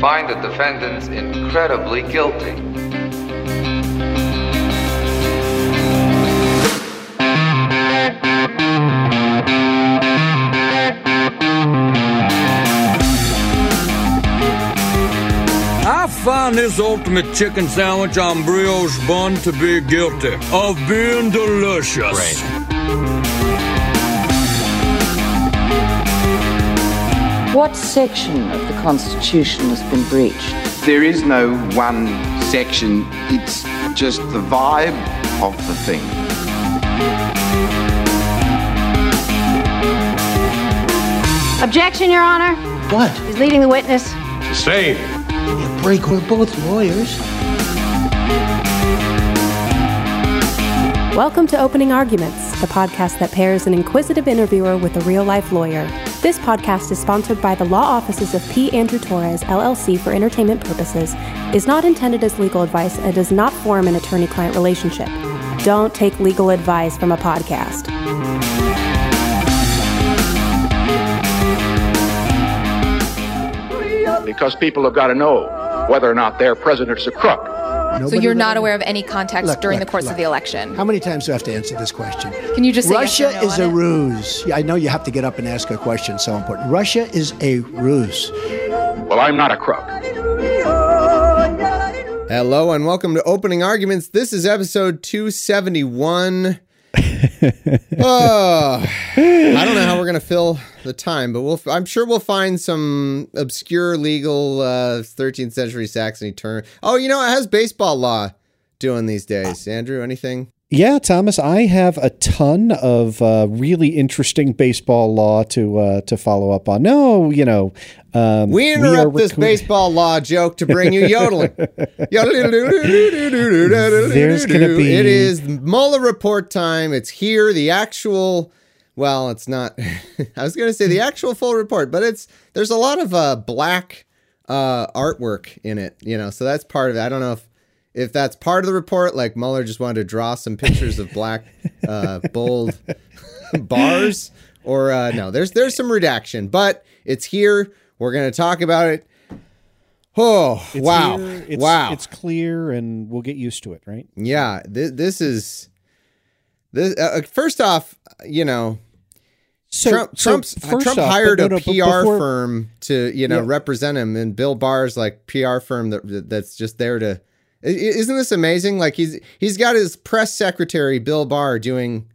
find the defendants incredibly guilty. I find this ultimate chicken sandwich on brioche bun to be guilty of being delicious. What section of the Constitution has been breached? There is no one section, it's just the vibe of the thing. Objection, Your Honor. What? He's leading the witness. Sustained. You break, we're both lawyers. Welcome to Opening Arguments, the podcast that pairs an inquisitive interviewer with a real-life lawyer. This podcast is sponsored by the law offices of P. Andrew Torres, LLC for entertainment purposes, is not intended as legal advice, and does not form an attorney-client relationship. Don't take legal advice from a podcast. Because people have got to know whether or not their president's a crook. So you're not aware of any context during the course of the election? How many times do I have to answer this question? Can you just say Russia yes or no is on a it? ruse. Yeah, I know you have to get up and ask a question, so important. Russia is a ruse. Well, I'm not a crook. Hello and welcome to Opening Arguments. This is episode 271. Oh, I don't know how we're going to fill the time, but I'm sure we'll find some obscure legal 13th century Saxony term. Oh, you know, it has baseball law doing these days. Andrew, anything? Yeah, Thomas, I have a ton of really interesting baseball law to follow up on. No, you know, we interrupt this baseball law joke to bring you yodeling. There's going to be... It is Mueller report time. It's here. The actual... Well, it's not... I was going to say the actual full report, but there's a lot of black artwork in it, you know, so that's part of it. I don't know if that's part of the report, like Mueller just wanted to draw some pictures of black, bold bars, or no, there's some redaction, but it's here. We're going to talk about it. Oh, it's wow. Here, wow. It's clear, and we'll get used to it, right? Yeah, this is... first off, you know, Trump hired a PR firm to, represent him, and Bill Barr's like PR firm that's just there to... Isn't this amazing? Like he's got his press secretary, Bill Barr, doing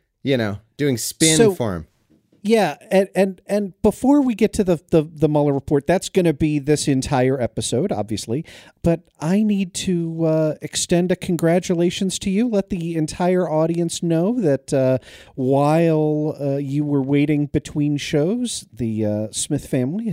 spin for him. Yeah, and before we get to the Mueller report, that's going to be this entire episode, obviously. But I need to extend a congratulations to you. Let the entire audience know that while you were waiting between shows, the Smith family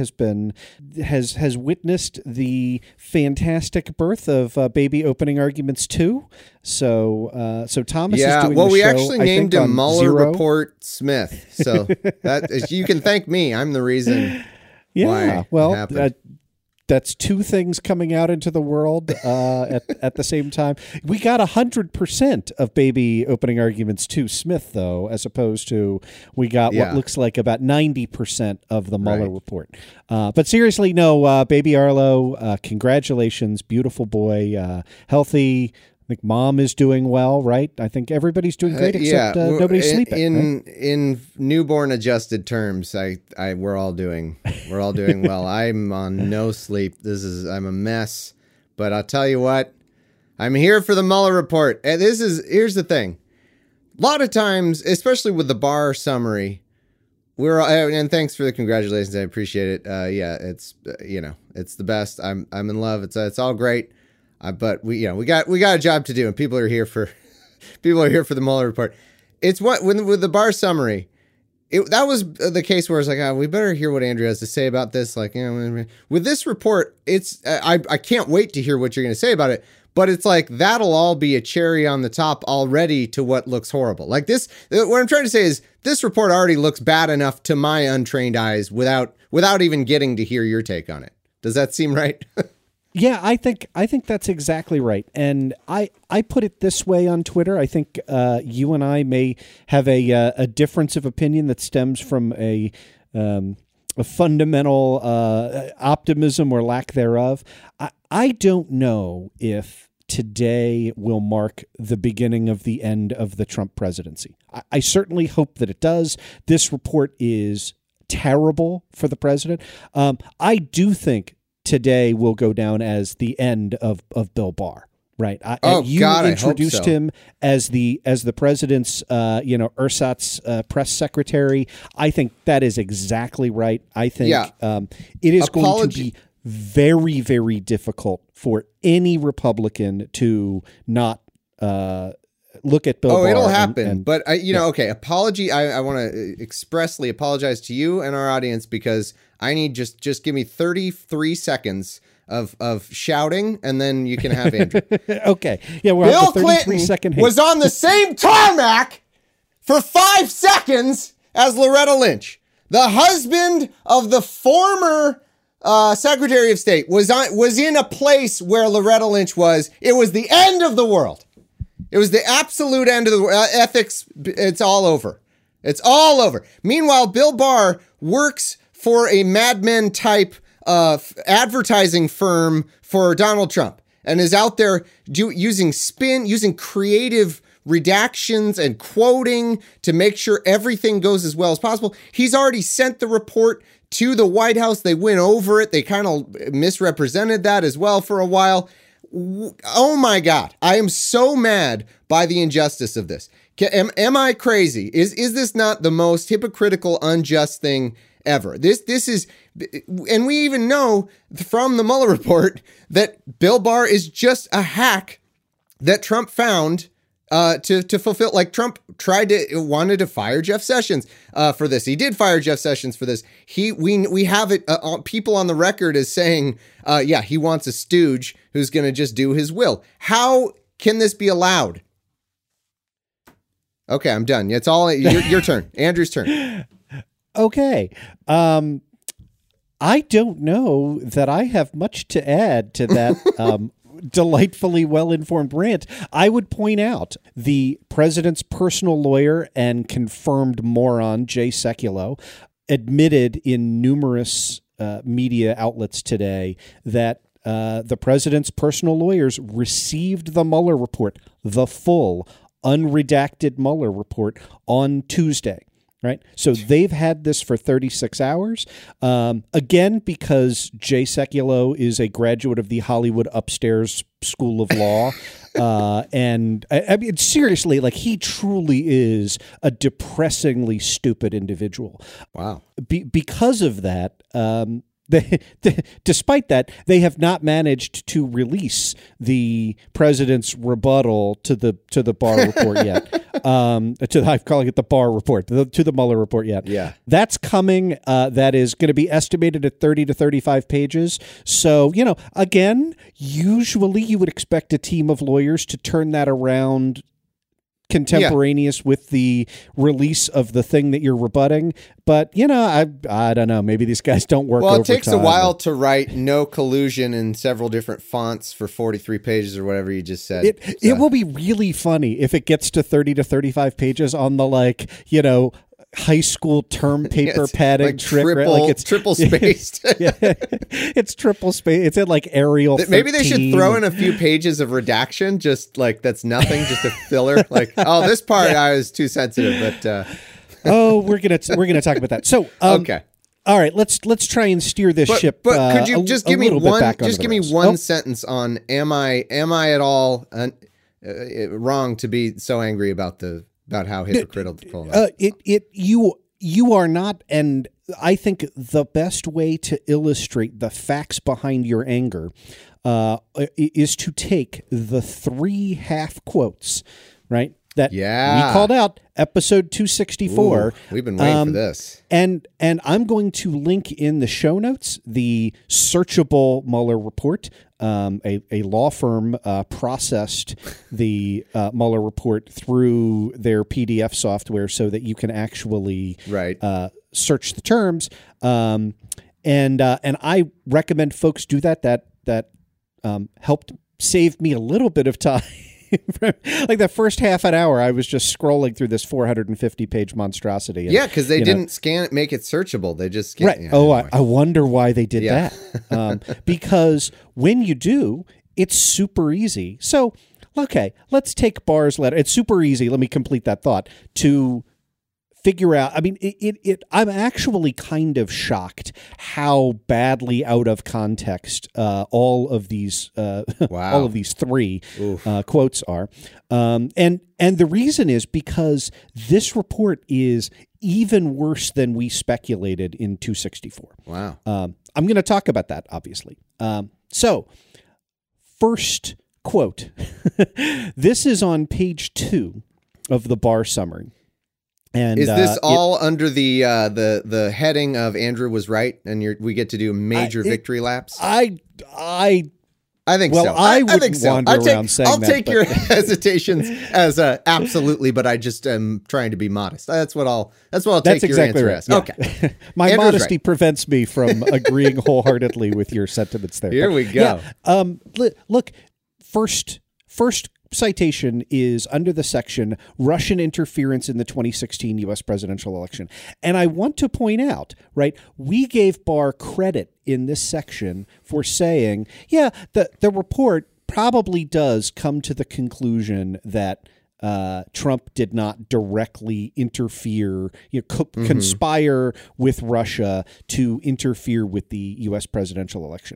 has witnessed the fantastic birth of Baby Opening Arguments 2. So Thomas is doing the show. We actually named him Mueller Zero. Report Smith. So you can thank me. I'm the reason. Yeah, why that's two things coming out into the world at the same time. We got 100% of Baby Opening Arguments to Smith, though, as opposed to we got what looks like about 90% of the Mueller report. But seriously, no, Baby Arlo, congratulations, beautiful boy, healthy. I think mom is doing well, right? I think everybody's doing great except nobody's sleeping. In newborn adjusted terms, we're all doing well. I'm on no sleep. I'm a mess. But I'll tell you what, I'm here for the Mueller report. And here's the thing. A lot of times, especially with the Barr summary, and thanks for the congratulations. I appreciate it. It's it's the best. I'm in love. It's all great. But we got a job to do, and people are here for the Mueller report. It's with the Barr summary. That was the case where it's like, we better hear what Andrew has to say about this. Like, with this report, I can't wait to hear what you're going to say about it. But it's like that'll all be a cherry on the top already to what looks horrible. Like this, what I'm trying to say is this report already looks bad enough to my untrained eyes without even getting to hear your take on it. Does that seem right? Yeah, I think that's exactly right. And I put it this way on Twitter. I think you and I may have a difference of opinion that stems from a fundamental optimism or lack thereof. I don't know if today will mark the beginning of the end of the Trump presidency. I certainly hope that it does. This report is terrible for the president. I do think today will go down as the end of Bill Barr. Right. You introduced him as the president's, ersatz press secretary. I think that is exactly right. I think it is going to be very, very difficult for any Republican to not look at Bill Barr. It'll happen. But, apology. I want to expressly apologize to you and our audience because I need just give me 33 seconds of shouting, and then you can have Andrew. Okay. Yeah, we're Bill Clinton was on the same tarmac for 5 seconds as Loretta Lynch. The husband of the former Secretary of State was in a place where Loretta Lynch was. It was the end of the world. It was the absolute end of the world. Ethics, it's all over. It's all over. Meanwhile, Bill Barr works for a Mad Men type advertising firm for Donald Trump and is out there using creative redactions and quoting to make sure everything goes as well as possible. He's already sent the report to the White House. They went over it. They kind of misrepresented that as well for a while. Oh my God. I am so mad by the injustice of this. Am I crazy? Is this not the most hypocritical, unjust thing ever? This is, and we even know from the Mueller report that Bill Barr is just a hack that Trump found to fulfill. Like Trump wanted to fire Jeff Sessions for this. He did fire Jeff Sessions for this. We have it people on the record as saying, he wants a stooge who's going to just do his will. How can this be allowed? Okay, I'm done. It's all your turn. Andrew's turn. Okay. I don't know that I have much to add to that delightfully well-informed rant. I would point out the president's personal lawyer and confirmed moron, Jay Sekulow, admitted in numerous media outlets today that the president's personal lawyers received the Mueller report, the full unredacted Mueller report, on Tuesday. Right. So they've had this for 36 hours. Again, because Jay Sekulow is a graduate of the Hollywood Upstairs School of Law. And I mean, seriously, like, he truly is a depressingly stupid individual. Wow. Because of that, despite that, they have not managed to release the president's rebuttal to the Barr report yet. I'm calling it the Barr report, to the Mueller report yet. Yeah. That's coming. That is going to be estimated at 30 to 35 pages. So, again, usually you would expect a team of lawyers to turn that around contemporaneous with the release of the thing that you're rebutting. But, I don't know. Maybe these guys don't work overtime. Well, it takes a while to write no collusion in several different fonts for 43 pages or whatever you just said. It will be really funny if it gets to 30 to 35 pages on the, high school term paper padding like trick. Triple, right? It's triple spaced. It's triple spaced. It's in like Arial 13. Maybe they should throw in a few pages of redaction, just like that's nothing, just a filler. Like, this part I was too sensitive, but we're gonna talk about that. So okay. All right, let's try and steer this ship. But could you just give me one rails. sentence on am I at all wrong to be so angry about how hypocritical you are not, and I think the best way to illustrate the facts behind your anger is to take the 3 half quotes, right? That we called out, episode 264. Ooh, we've been waiting for this. And I'm going to link in the show notes the searchable Mueller report. A law firm processed the Mueller report through their PDF software so that you can actually search the terms. And I recommend folks do that. That helped save me a little bit of time. like the first half an hour, I was just scrolling through this 450-page monstrosity. And, because they didn't scan it, make it searchable. They just scanned right. Yeah, anyway. I wonder why they did that. Because when you do, it's super easy. So, okay, let's take Barr's letter. It's super easy. Let me complete that thought to figure out. I mean, I'm actually kind of shocked how badly out of context all of these all of these three quotes are, and the reason is because this report is even worse than we speculated in 264. Wow. I'm going to talk about that, obviously. So, first quote. This is on page 2 of the Barr summary. And is this all under the heading of Andrew was right, and we get to do major victory laps? I think so. I think so. I'll take your hesitations as absolutely, but I just am trying to be modest. That's what I'll take your answer as. Yeah. Okay, my Andrew's modesty right. prevents me from agreeing wholeheartedly with your sentiments there. Here we go. Yeah, look, first citation is under the section Russian interference in the 2016 U.S. presidential election. And I want to point out, right, we gave Barr credit in this section for saying, the report probably does come to the conclusion that Trump did not directly interfere, conspire with Russia to interfere with the U.S. presidential election.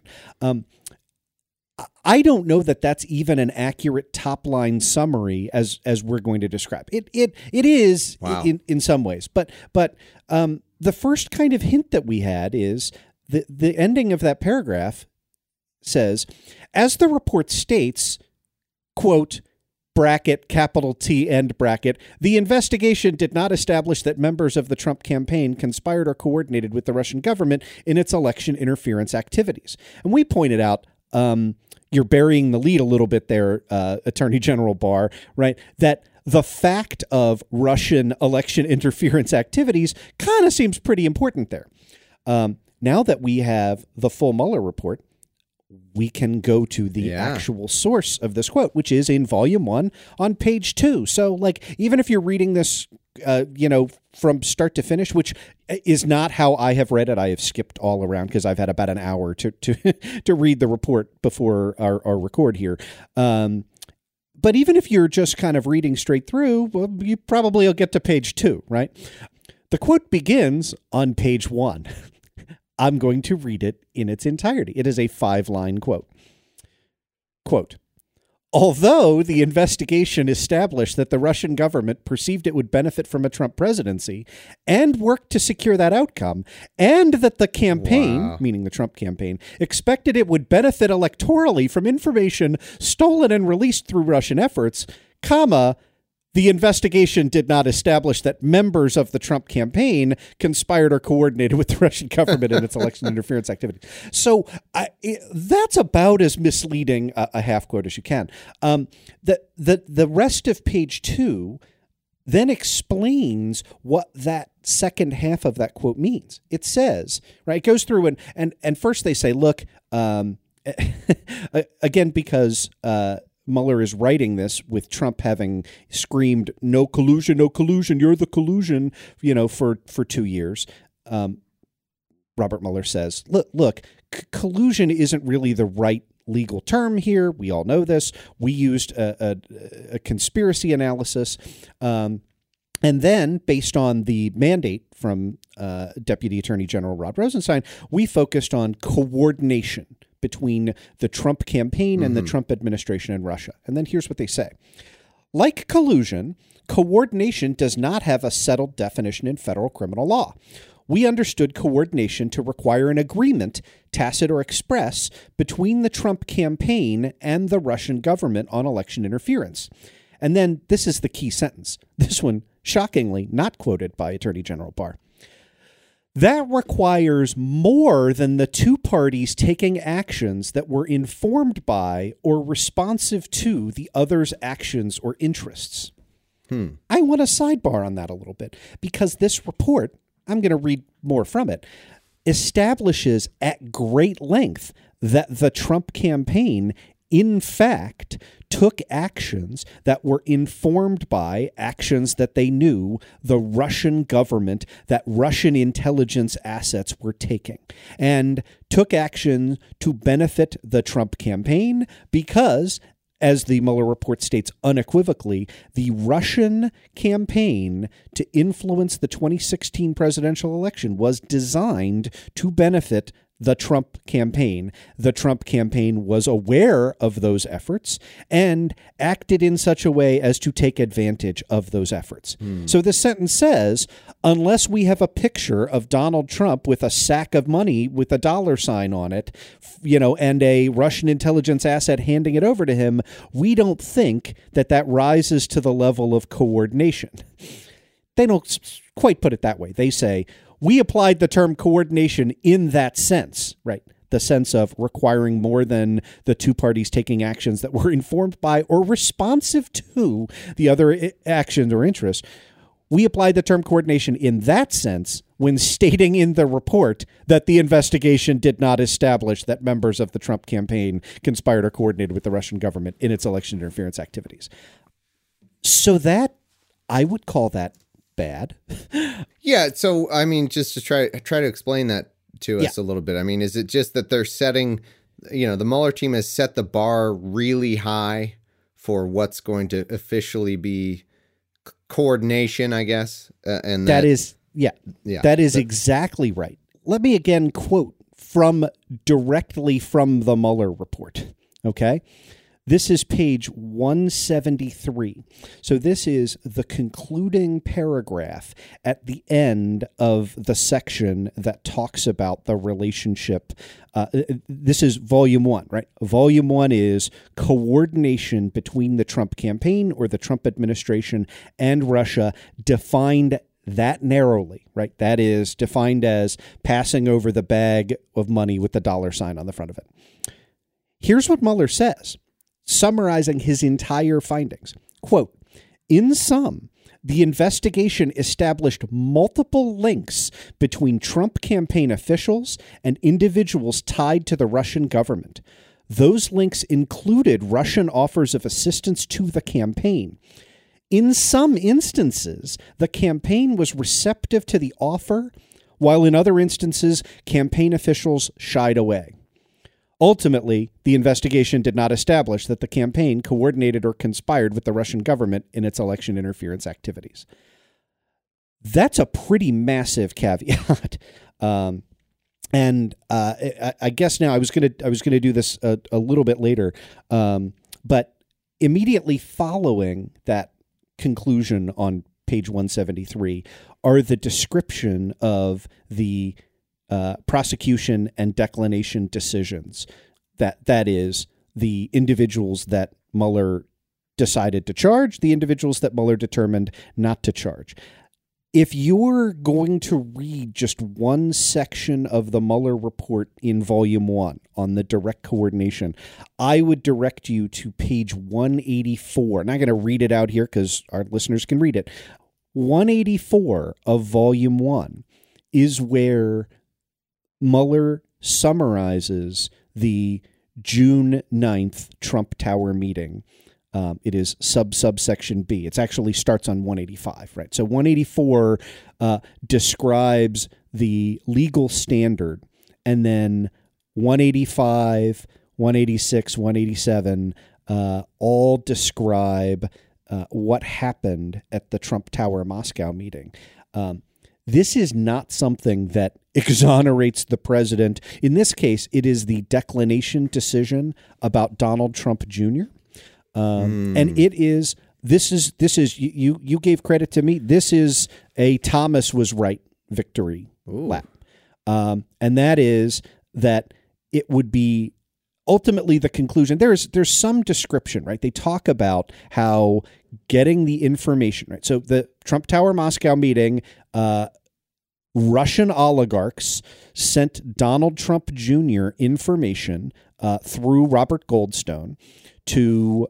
I don't know that that's even an accurate top line summary as we're going to describe. It is in some ways, but the first kind of hint that we had is the ending of that paragraph says, as the report states, quote, bracket, capital T, end bracket, the investigation did not establish that members of the Trump campaign conspired or coordinated with the Russian government in its election interference activities. And we pointed out, you're burying the lead a little bit there, Attorney General Barr, right? That the fact of Russian election interference activities kind of seems pretty important there. Now that we have the full Mueller report, we can go to the actual source of this quote, which is in volume 1 on page 2. So, like, even if you're reading this, from start to finish, which is not how I have read it. I have skipped all around because I've had about an hour to read the report before our record here. But even if you're just kind of reading straight through, well, you probably will get to page 2, right? The quote begins on page 1. I'm going to read it in its entirety. It is a 5-line quote. Quote, although the investigation established that the Russian government perceived it would benefit from a Trump presidency and worked to secure that outcome, and that the campaign, meaning the Trump campaign, expected it would benefit electorally from information stolen and released through Russian efforts, the investigation did not establish that members of the Trump campaign conspired or coordinated with the Russian government in its election interference activities. So that's about as misleading a half quote as you can. The rest of page 2 then explains what that second half of that quote means. It says, right, it goes through and first they say, look, again, because Mueller is writing this with Trump having screamed, no collusion, you're the collusion, for 2 years. Robert Mueller says, look, collusion isn't really the right legal term here. We all know this. We used a conspiracy analysis. And then, based on the mandate from Deputy Attorney General Rod Rosenstein, we focused on coordination between the Trump campaign and the Trump administration in Russia. And then here's what they say. Like collusion, coordination does not have a settled definition in federal criminal law. We understood coordination to require an agreement, tacit or express, between the Trump campaign and the Russian government on election interference. And then this is the key sentence. This one, shockingly, not quoted by Attorney General Barr. That requires more than the two parties taking actions that were informed by or responsive to the other's actions or interests. I want to sidebar on that a little bit because this report, I'm going to read more from it, establishes at great length that the Trump campaign in fact, took actions that were informed by actions that they knew the Russian government, that Russian intelligence assets were taking, and took action to benefit the Trump campaign because, as the Mueller report states unequivocally, the Russian campaign to influence the 2016 presidential election was designed to benefit the Trump campaign. The Trump campaign was aware of those efforts and acted in such a way as to take advantage of those efforts. So this sentence says, unless we have a picture of Donald Trump with a sack of money with a dollar sign on it, and a Russian intelligence asset handing it over to him, we don't think that rises to the level of coordination. They don't quite put it that way. They say, we applied the term coordination in that sense, right? The sense of requiring more than the two parties taking actions that were informed by or responsive to the other actions or interests. We applied the term coordination in that sense when stating in the report that the investigation did not establish that members of the Trump campaign conspired or coordinated with the Russian government in its election interference activities. So that, I would call that bad. Yeah. So, I mean, just to try to explain that to us a little bit. I mean, is it just that they're setting, the Mueller team has set the bar really high for what's going to officially be coordination, I guess? And that is exactly right. Let me again quote directly from the Mueller report. Okay. This is page 173. So this is the concluding paragraph at the end of the section that talks about the relationship. This is volume 1, right? Volume 1 is coordination between the Trump campaign or the Trump administration and Russia, defined that narrowly, right? That is defined as passing over the bag of money with the dollar sign on the front of it. Here's what Mueller says, summarizing his entire findings. Quote, in sum, the investigation established multiple links between Trump campaign officials and individuals tied to the Russian government. Those links included Russian offers of assistance to the campaign. In some instances, the campaign was receptive to the offer, while in other instances, campaign officials shied away. Ultimately, the investigation did not establish that the campaign coordinated or conspired with the Russian government in its election interference activities. That's a pretty massive caveat. I guess now I was gonna do this a little bit later, but immediately following that conclusion on page 173 are the description of the prosecution and declination decisions. That is the individuals that Mueller decided to charge, the individuals that Mueller determined not to charge. If you're going to read just one section of the Mueller report in volume 1 on the direct coordination, I would direct you to page 184. I'm not going to read it out here because our listeners can read it. 184 of volume 1 is where Mueller summarizes the June 9th Trump Tower meeting. It is subsection B. It actually starts on 185, right? So 184 describes the legal standard, and then 185, 186, 187 all describe what happened at the Trump Tower Moscow meeting. This is not something that exonerates the president. In this case, it is the declination decision about Donald Trump Jr. And it is, this is you gave credit to me. This is a Thomas was right victory lap. And that is that it would be ultimately the conclusion. There's some description, right? They talk about how getting the information, right? So the Trump Tower Moscow meeting, Russian oligarchs sent Donald Trump Jr. information through Robert Goldstone to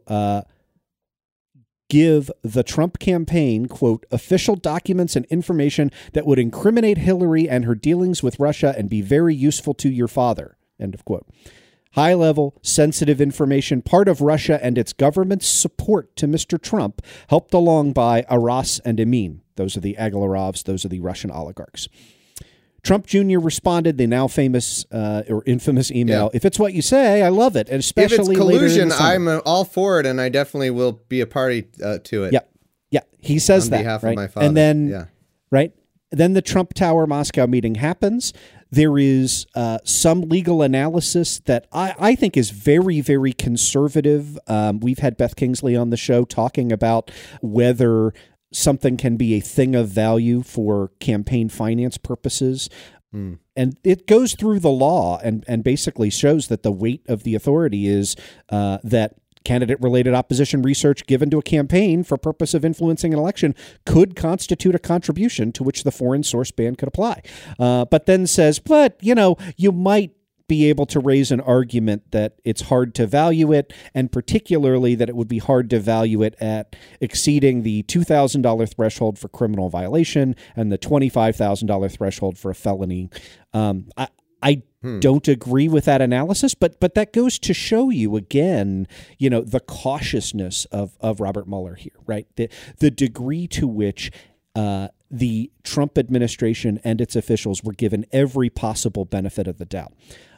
give the Trump campaign, quote, official documents and information that would incriminate Hillary and her dealings with Russia and be very useful to your father, end of quote. high-level, sensitive information, part of Russia and its government's support to Mr. Trump, helped along by Aras and Emin. Those are the Agalarovs. Those are the Russian oligarchs. Trump Jr. responded, the now famous or infamous email, if it's what you say, I love it, and especially if it's collusion, later in the I'm all for it, and I definitely will be a party to it. Yeah, he says on that, behalf right? of my father. And then, then the Trump Tower Moscow meeting happens. There is some legal analysis that I think is very, very conservative. We've had Beth Kingsley on the show talking about whether something can be a thing of value for campaign finance purposes. And it goes through the law and basically shows that the weight of the authority is that candidate-related opposition research given to a campaign for purpose of influencing an election could constitute a contribution to which the foreign source ban could apply. But then says, you might be able to raise an argument that it's hard to value it, and particularly that it would be hard to value it at exceeding the $2,000 threshold for criminal violation and the $25,000 threshold for a felony. I don't agree with that analysis, but that goes to show you again, the cautiousness of Robert Mueller here, right? The degree to which the Trump administration and its officials were given every possible benefit of the doubt.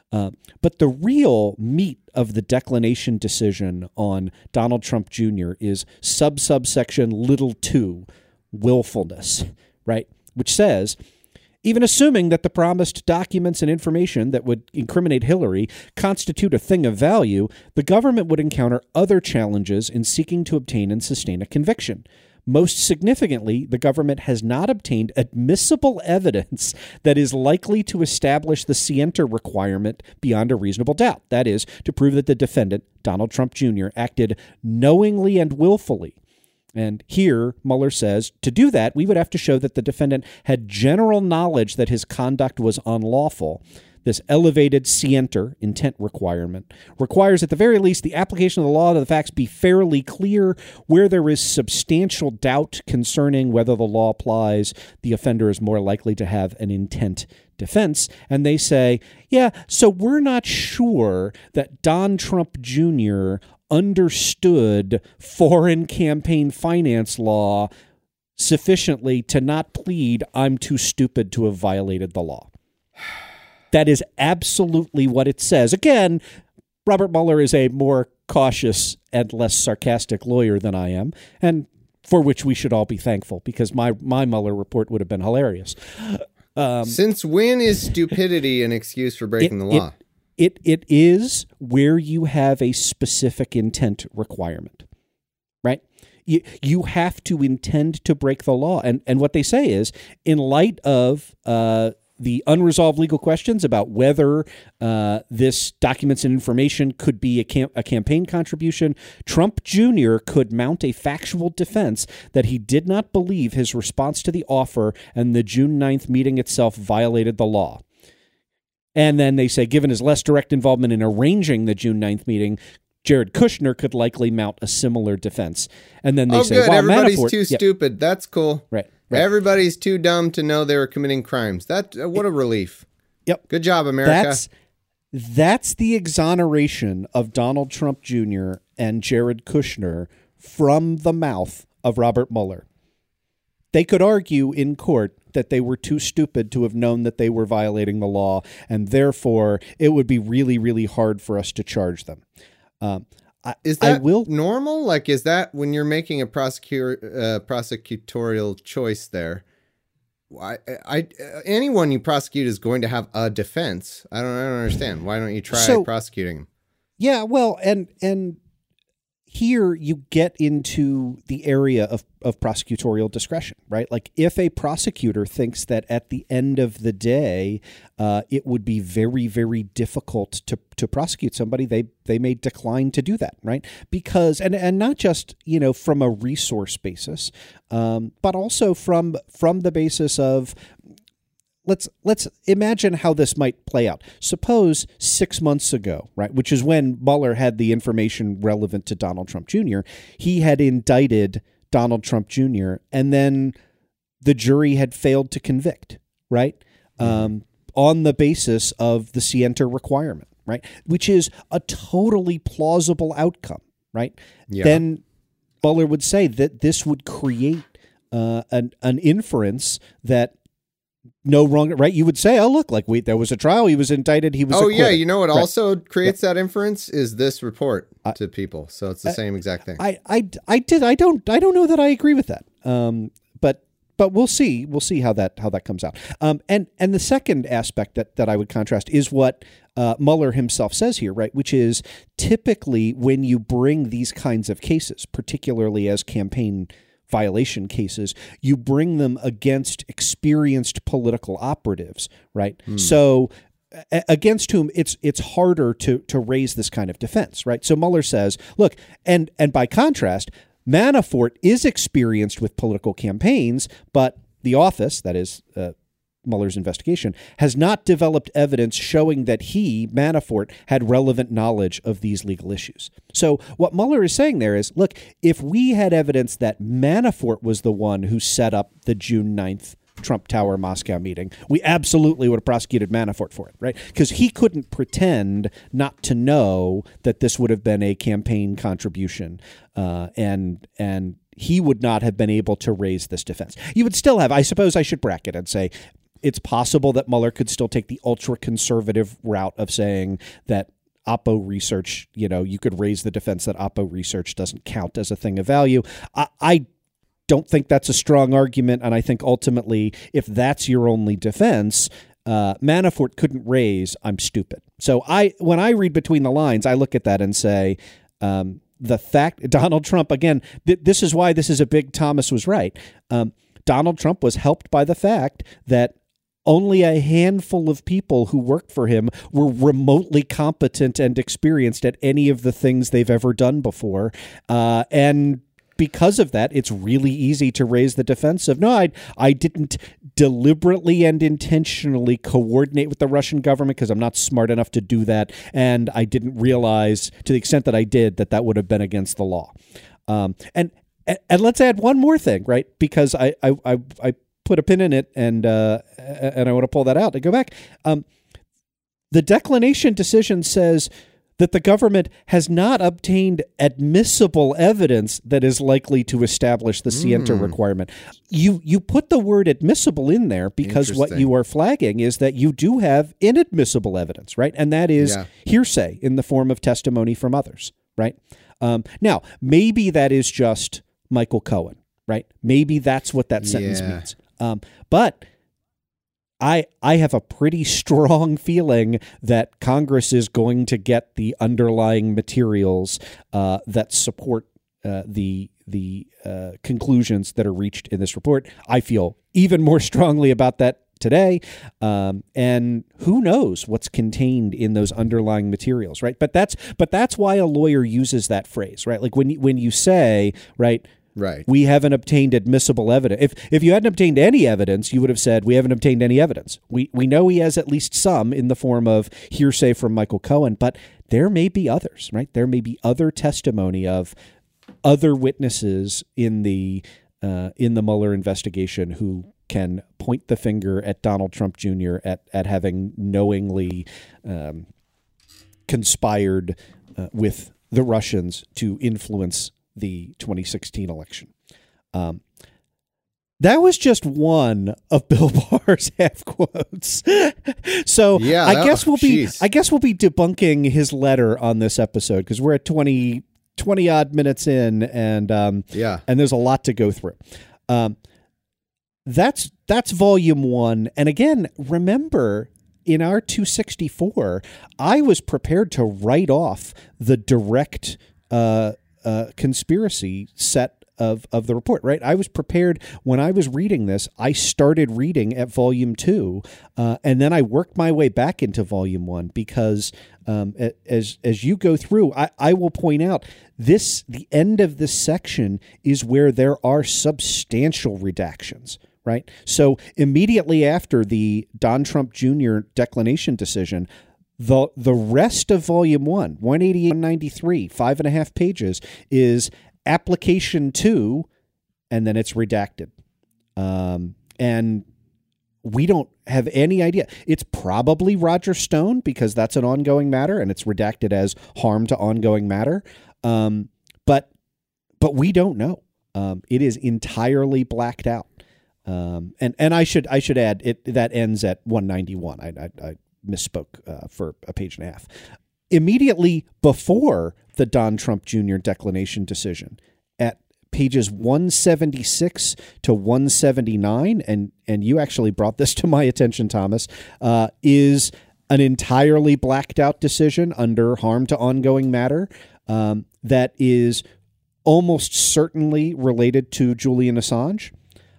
But the real meat of the declination decision on Donald Trump Jr. is subsection little 2, willfulness, right? Which says, even assuming that the promised documents and information that would incriminate Hillary constitute a thing of value, the government would encounter other challenges in seeking to obtain and sustain a conviction. Most significantly, the government has not obtained admissible evidence that is likely to establish the scienter requirement beyond a reasonable doubt. That is, to prove that the defendant, Donald Trump Jr., acted knowingly and willfully. And here, Mueller says, to do that, we would have to show that the defendant had general knowledge that his conduct was unlawful. This elevated scienter, intent requirement, requires at the very least the application of the law to the facts be fairly clear. Where there is substantial doubt concerning whether the law applies, the offender is more likely to have an intent defense. And they say, so we're not sure that Don Trump Jr. understood foreign campaign finance law sufficiently to not plead, I'm too stupid to have violated the law. That is absolutely what it says. Again, Robert Mueller is a more cautious and less sarcastic lawyer than I am, and for which we should all be thankful, because my Mueller report would have been hilarious. Since when is stupidity an excuse for breaking the law? It is where you have a specific intent requirement, right? You have to intend to break the law. And what they say is, in light of the unresolved legal questions about whether this documents and information could be a campaign contribution, Trump Jr. could mount a factual defense that he did not believe his response to the offer and the June 9th meeting itself violated the law. And then they say, given his less direct involvement in arranging the June 9th meeting, Jared Kushner could likely mount a similar defense. And then they say, good. well, Everybody's Manafort, too stupid. That's cool. Right. Everybody's too dumb to know they were committing crimes. What a relief. Yep. Good job, America. That's the exoneration of Donald Trump Jr. and Jared Kushner from the mouth of Robert Mueller. They could argue in court that they were too stupid to have known that they were violating the law, and therefore it would be really, really hard for us to charge them. Is that normal? Like, is that when you're making a prosecutorial choice there? Anyone you prosecute is going to have a defense. I don't understand. Why don't you try prosecuting him? Yeah, well, and here you get into the area of prosecutorial discretion, right? Like, if a prosecutor thinks that at the end of the day, it would be very, very difficult to prosecute somebody, they may decline to do that, right? Because, and not just, from a resource basis, but also from the basis of, Let's imagine how this might play out. Suppose 6 months ago, right, which is when Mueller had the information relevant to Donald Trump Jr., he had indicted Donald Trump Jr., and then the jury had failed to convict, right, on the basis of the scienter requirement, right? Which is a totally plausible outcome, right? Yeah. Then Mueller would say that this would create an inference that no wrong, right? You would say, oh, look, like there was a trial, he was indicted, he was acquitted. Yeah, you know what also creates that inference is this report to people. So it's the same exact thing. I don't know that I agree with that. But we'll see. We'll see how that comes out. And the second aspect that I would contrast is what Mueller himself says here, right? Which is typically when you bring these kinds of cases, particularly as campaign violation cases, you bring them against experienced political operatives, right? So against whom it's harder to raise this kind of defense, right? So Mueller says, look, and by contrast, Manafort is experienced with political campaigns, but the office, that is Mueller's investigation, has not developed evidence showing that he, Manafort, had relevant knowledge of these legal issues. So what Mueller is saying there is, look, if we had evidence that Manafort was the one who set up the June 9th Trump Tower Moscow meeting, we absolutely would have prosecuted Manafort for it, right? Because he couldn't pretend not to know that this would have been a campaign contribution, and he would not have been able to raise this defense. You would still have, I suppose I should bracket and say, it's possible that Mueller could still take the ultra-conservative route of saying that Oppo research, you could raise the defense that Oppo research doesn't count as a thing of value. I don't think that's a strong argument, and I think ultimately, if that's your only defense, Manafort couldn't raise, I'm stupid. So when I read between the lines, I look at that and say, the fact, Donald Trump, again, this is why this is a big Thomas was right. Donald Trump was helped by the fact that only a handful of people who worked for him were remotely competent and experienced at any of the things they've ever done before. And because of that, it's really easy to raise the defense of, no, I didn't deliberately and intentionally coordinate with the Russian government because I'm not smart enough to do that. And I didn't realize, to the extent that I did, that would have been against the law. And let's add one more thing, right? Because I put a pin in it, and I want to pull that out and go back. The declination decision says that the government has not obtained admissible evidence that is likely to establish the scienter requirement. You put the word admissible in there because what you are flagging is that you do have inadmissible evidence, right? And that is hearsay in the form of testimony from others, right? Now, maybe that is just Michael Cohen, right? Maybe that's what that sentence means. But I have a pretty strong feeling that Congress is going to get the underlying materials that support the conclusions that are reached in this report. I feel even more strongly about that today. And who knows what's contained in those underlying materials, right? But that's why a lawyer uses that phrase, right? Like when you say, right, we haven't obtained admissible evidence. If you hadn't obtained any evidence, you would have said, we haven't obtained any evidence. We know he has at least some in the form of hearsay from Michael Cohen, but there may be others, right? There may be other testimony of other witnesses in the Mueller investigation who can point the finger at Donald Trump Jr. at having knowingly conspired with the Russians to influence the 2016 election. That was just one of Bill Barr's half quotes. So I guess we'll be debunking his letter on this episode because we're at 20 odd minutes in, and there's a lot to go through. That's volume 1. And again, remember, in our 264, I was prepared to write off the direct conspiracy set of the report, right? I was prepared when I was reading this. I started reading at volume 2, and then I worked my way back into volume 1 because as you go through, I will point out the end of this section is where there are substantial redactions, right? So immediately after the Don Trump Jr. declination decision, the rest of volume 1, 188, 193, 5.5 pages, is application 2, and then it's redacted. And we don't have any idea. It's probably Roger Stone because that's an ongoing matter and it's redacted as harm to ongoing matter. But we don't know. It is entirely blacked out. And I should add it that ends at 191. I misspoke for a page and a half. Immediately before the Don Trump Jr. declination decision, at pages 176 to 179, and you actually brought this to my attention, Thomas, is an entirely blacked out decision under harm to ongoing matter that is almost certainly related to Julian Assange.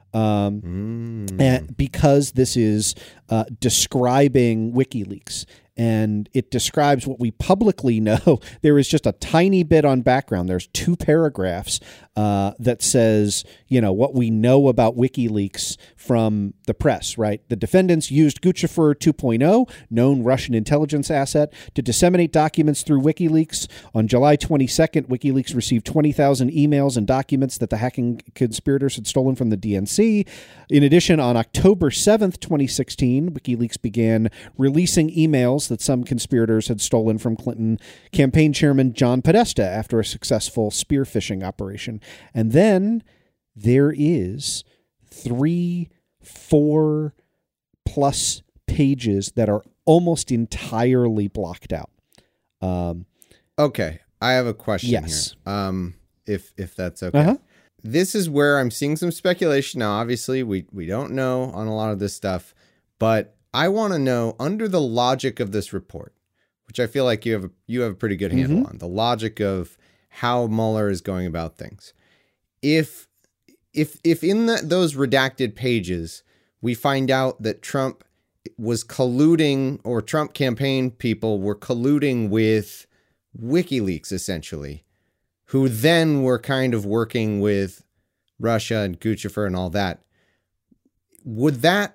And because this is describing WikiLeaks. And it describes what we publicly know. There is just a tiny bit on background. There's 2 paragraphs that says, what we know about WikiLeaks from the press, right? The defendants used Guccifer 2.0, known Russian intelligence asset, to disseminate documents through WikiLeaks. On July 22nd, WikiLeaks received 20,000 emails and documents that the hacking conspirators had stolen from the DNC. In addition, on October 7th, 2016, WikiLeaks began releasing emails that some conspirators had stolen from Clinton campaign chairman John Podesta after a successful spear phishing operation. And then there is 3-4 plus pages that are almost entirely blocked out. Okay, I have a question here. If that's okay. Uh-huh. This is where I'm seeing some speculation. Now, obviously, we don't know on a lot of this stuff, but I want to know, under the logic of this report, which I feel like you have a pretty good handle on, the logic of how Mueller is going about things. If in those redacted pages we find out that Trump was colluding, or Trump campaign people were colluding with WikiLeaks, essentially, who then were kind of working with Russia and Guccifer and all that, would that,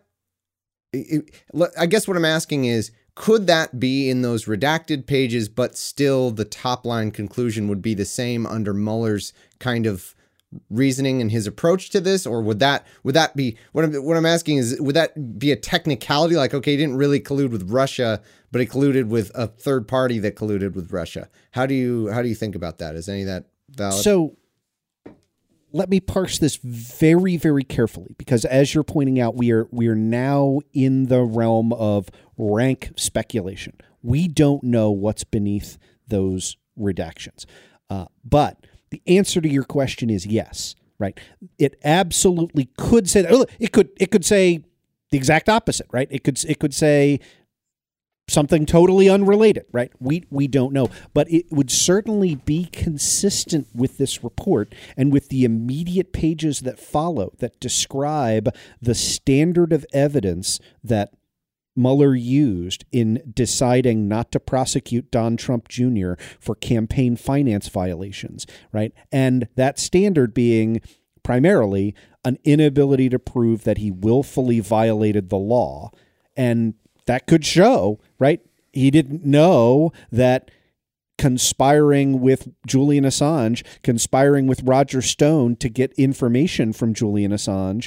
I guess what I'm asking is, could that be in those redacted pages, but still the top line conclusion would be the same under Mueller's kind of reasoning and his approach to this? Or would that be, what I'm asking is, would that be a technicality? Like, okay, he didn't really collude with Russia, but he colluded with a third party that colluded with Russia. How do you think about that? Is any of that valid? So let me parse this very, very carefully, because as you're pointing out, we are now in the realm of rank speculation. We don't know what's beneath those redactions. But the answer to your question is yes, right? It absolutely could say that. It could say the exact opposite, right? It could say something totally unrelated, right? We don't know, but it would certainly be consistent with this report and with the immediate pages that follow that describe the standard of evidence that Mueller used in deciding not to prosecute Don Trump Jr. for campaign finance violations, right? And that standard being primarily an inability to prove that he willfully violated the law. And that could show, right? He didn't know that conspiring with Julian Assange, conspiring with Roger Stone to get information from Julian Assange,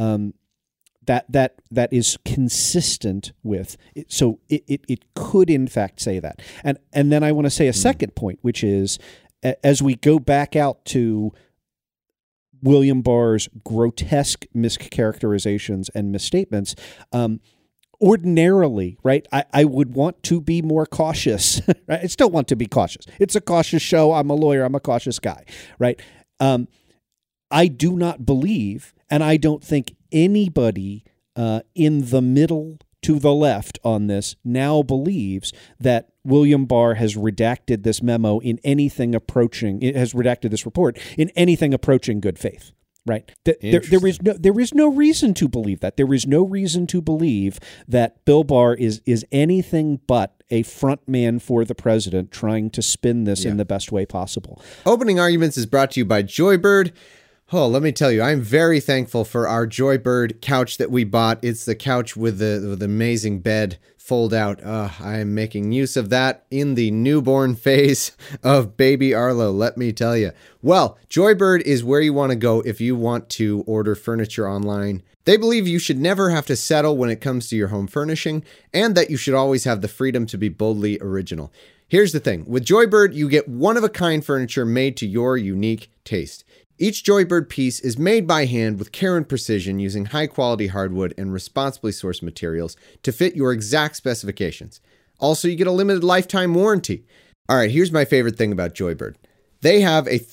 that is consistent with it. So it could in fact say that. And then I want to say a second point, which is, as we go back out to William Barr's grotesque mischaracterizations and misstatements, ordinarily, right, I would want to be more cautious. Right? I still want to be cautious. It's a cautious show. I'm a lawyer. I'm a cautious guy, right? I do not believe, and I don't think anybody in the middle to the left on this now believes that William Barr has redacted this memo in anything approaching, it has redacted this report in anything approaching good faith. Right. There is no reason to believe that. There is no reason to believe that Bill Barr is anything but a front man for the president trying to spin this in the best way possible. Opening Arguments is brought to you by Joybird. Oh, let me tell you, I'm very thankful for our Joybird couch that we bought. It's the couch with the amazing bed fold out. I am making use of that in the newborn phase of baby Arlo, let me tell you. Well, Joybird is where you want to go if you want to order furniture online. They believe you should never have to settle when it comes to your home furnishing, and that you should always have the freedom to be boldly original. Here's the thing. With Joybird, you get one-of-a-kind furniture made to your unique taste. Each Joybird piece is made by hand with care and precision using high-quality hardwood and responsibly sourced materials to fit your exact specifications. Also, you get a limited lifetime warranty. All right, here's my favorite thing about Joybird. They have a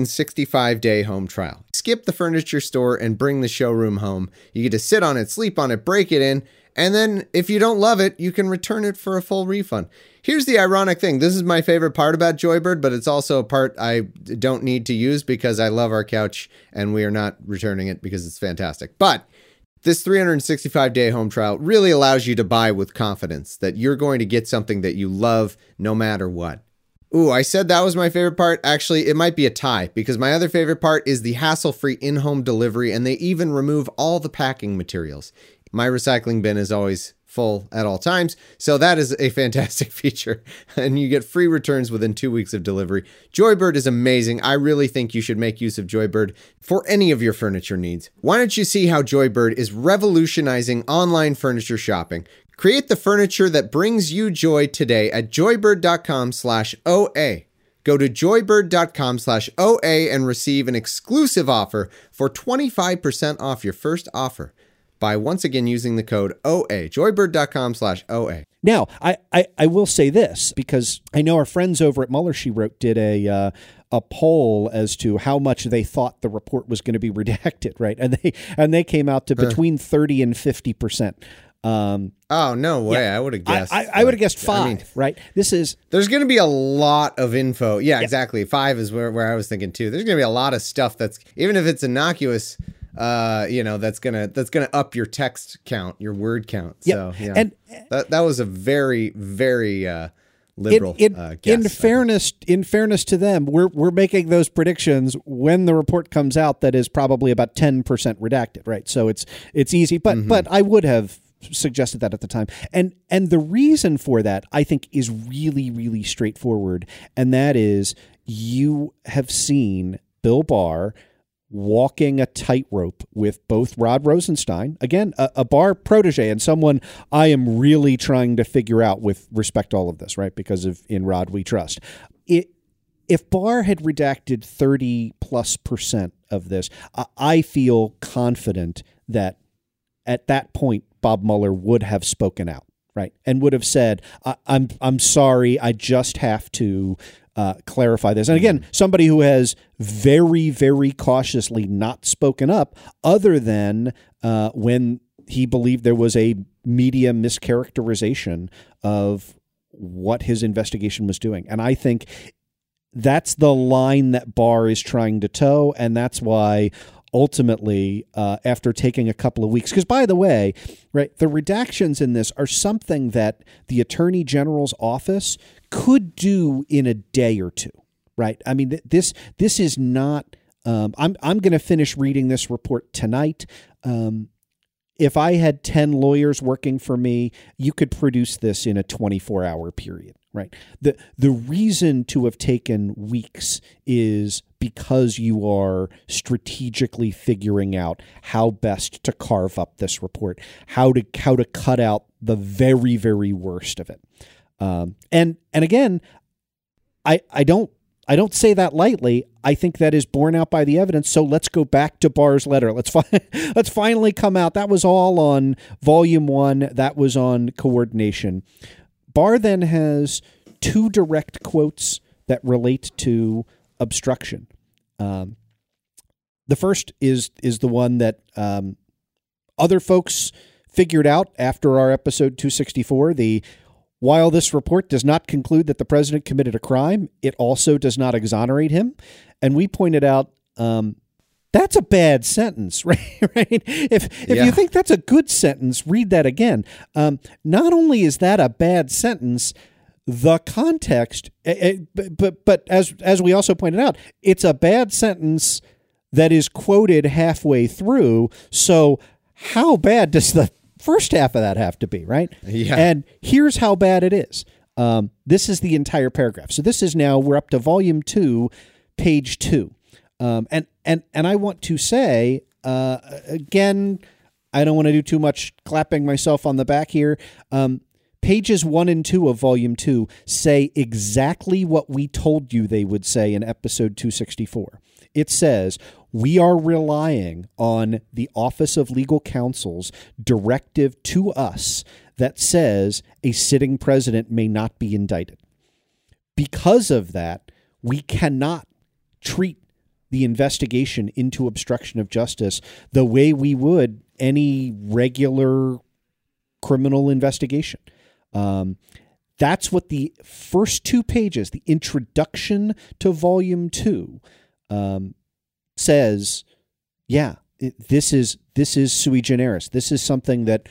365-day home trial. Skip the furniture store and bring the showroom home. You get to sit on it, sleep on it, break it in, and then if you don't love it, you can return it for a full refund. Here's the ironic thing. This is my favorite part about Joybird, but it's also a part I don't need to use because I love our couch and we are not returning it because it's fantastic. But this 365-day home trial really allows you to buy with confidence that you're going to get something that you love no matter what. Ooh, I said that was my favorite part. Actually, it might be a tie because my other favorite part is the hassle-free in-home delivery, and they even remove all the packing materials. My recycling bin is always full at all times, so that is a fantastic feature, and you get free returns within 2 weeks of delivery. Joybird is amazing. I really think you should make use of Joybird for any of your furniture needs. Why don't you see how Joybird is revolutionizing online furniture shopping? Create the furniture that brings you joy today at joybird.com/OA. Go to joybird.com/OA and receive an exclusive offer for 25% off your first offer by once again using the code OA, joybird.com/OA. Now, I will say this, because I know our friends over at Mueller, She Wrote, did a poll as to how much they thought the report was going to be redacted, right? And they came out to between 30 and 50%. Oh, no way. Yeah, I would have guessed. I would have guessed 5, right? There's going to be a lot of info. Yeah, exactly. 5 is where I was thinking too. There's going to be a lot of stuff that's, even if it's innocuous, that's gonna up your text count, your word count. So yeah, and that was a very, very liberal guess. In fairness to them, we're making those predictions when the report comes out that is probably about 10% redacted, right? So it's easy, but I would have suggested that at the time. And the reason for that, I think, is really, really straightforward. And that is, you have seen Bill Barr walking a tightrope with both Rod Rosenstein, again, a Barr protege and someone I am really trying to figure out with respect to all of this, right? Because of In Rod We Trust. If Barr had redacted 30+% of this, I feel confident that at that point, Bob Mueller would have spoken out, right? And would have said, I'm sorry, I just have to clarify this. And again, somebody who has very, very cautiously not spoken up other than when he believed there was a media mischaracterization of what his investigation was doing. And I think that's the line that Barr is trying to toe, and that's why ultimately, after taking a couple of weeks, because by the way, right, the redactions in this are something that the Attorney General's office could do in a day or two, right? I mean, this is not. I'm going to finish reading this report tonight. If I had 10 lawyers working for me, you could produce this in a 24-hour period, right? The reason to have taken weeks is because you are strategically figuring out how best to carve up this report, how to cut out the very, very worst of it. And again, I don't say that lightly. I think that is borne out by the evidence. So let's go back to Barr's letter. Let's finally come out. That was all on Volume 1. That was on coordination. Barr then has 2 direct quotes that relate to obstruction. The first is the one that other folks figured out after our episode 264. While this report does not conclude that the president committed a crime, it also does not exonerate him. And we pointed out that's a bad sentence, right? If you think that's a good sentence, read that again. Not only is that a bad sentence, the context, but as we also pointed out, it's a bad sentence that is quoted halfway through. So how bad does the first half of that have to be, right? Yeah. And here's how bad it is. This is the entire paragraph. So this is now, we're up to Volume 2, page 2. And I want to say, again, I don't want to do too much clapping myself on the back here. Pages 1 and 2 of Volume 2 say exactly what we told you they would say in episode 264. It says, we are relying on the Office of Legal Counsel's directive to us that says a sitting president may not be indicted. Because of that, we cannot treat the investigation into obstruction of justice the way we would any regular criminal investigation. That's what the first 2 pages, the introduction to Volume 2, says. Yeah, this is sui generis. This is something that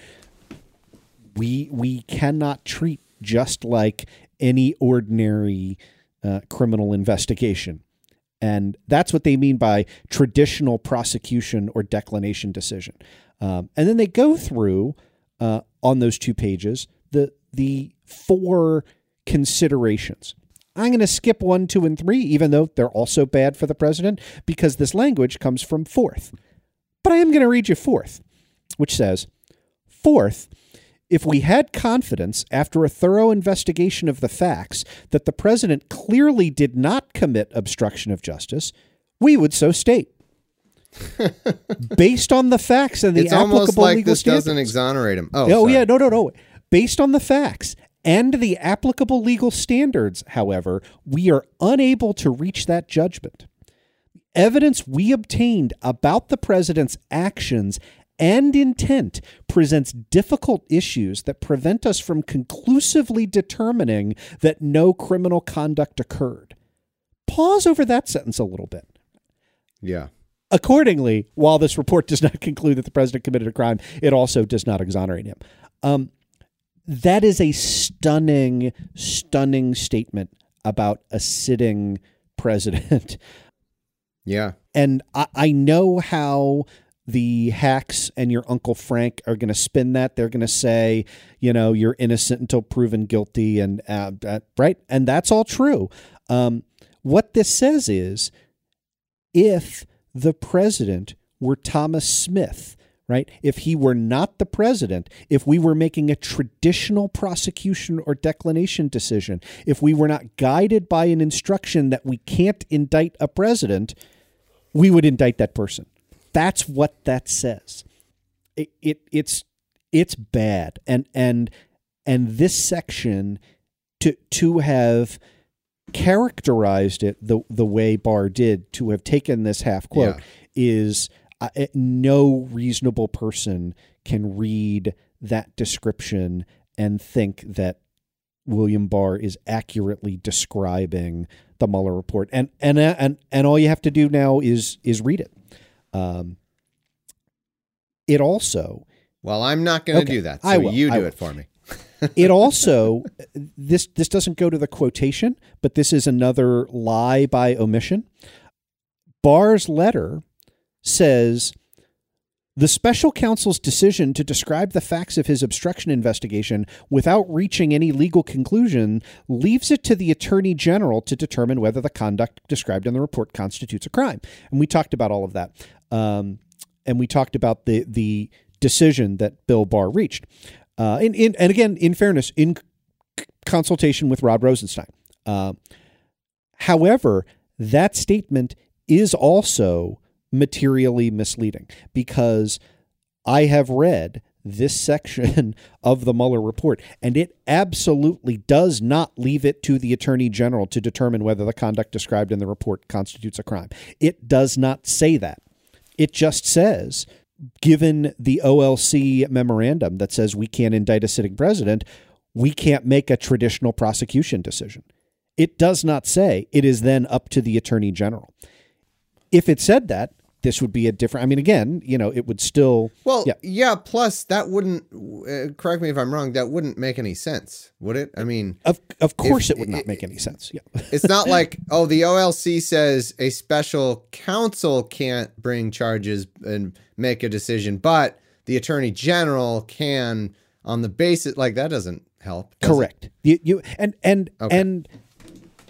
we cannot treat just like any ordinary criminal investigation. And that's what they mean by traditional prosecution or declination decision. And then they go through on those 2 pages the 4 considerations. I'm going to skip 1, 2, and 3, even though they're also bad for the president, because this language comes from 4th. But I am going to read you 4th, which says, 4th, if we had confidence after a thorough investigation of the facts that the president clearly did not commit obstruction of justice, we would so state. Based on the facts and the it's applicable almost like legal this standards. doesn't exonerate him. Yeah, no. Based on the facts and the applicable legal standards, however, we are unable to reach that judgment. Evidence we obtained about the president's actions and intent presents difficult issues that prevent us from conclusively determining that no criminal conduct occurred. Pause over that sentence a little bit. Yeah. Accordingly, while this report does not conclude that the president committed a crime, it also does not exonerate him. That is a stunning, stunning statement about a sitting president. Yeah. And I know how the hacks and your Uncle Frank are going to spin that. They're going to say, you're innocent until proven guilty, and right? And that's all true. What this says is, if the president were Thomas Smith, right? If he were not the president, if we were making a traditional prosecution or declination decision, if we were not guided by an instruction that we can't indict a president, we would indict that person. That's what that says. It's bad. And this section to have characterized it the way Barr did, to have taken this half quote, is no reasonable person can read that description and think that William Barr is accurately describing the Mueller report. And all you have to do now is read it. It also... Well, I'm not going to do that, so you do it for me. It also... This doesn't go to the quotation, but this is another lie by omission. Barr's letter says, the special counsel's decision to describe the facts of his obstruction investigation without reaching any legal conclusion leaves it to the attorney general to determine whether the conduct described in the report constitutes a crime. And we talked about all of that. And we talked about the decision that Bill Barr reached. And again, in fairness, in consultation with Rod Rosenstein. However, that statement is also materially misleading, because I have read this section of the Mueller report, and it absolutely does not leave it to the attorney general to determine whether the conduct described in the report constitutes a crime. It does not say that. It just says, given the OLC memorandum that says we can't indict a sitting president, we can't make a traditional prosecution decision. It does not say it is then up to the attorney general. If it said that, this would be a different... I mean, again, it would still... Well, yeah, plus that wouldn't... correct me if I'm wrong, that wouldn't make any sense, would it? I mean... Of course it would not make any sense. Yeah. It's not like, the OLC says a special counsel can't bring charges and make a decision, but the attorney general can on the basis... Like, that doesn't help. Correct. It? And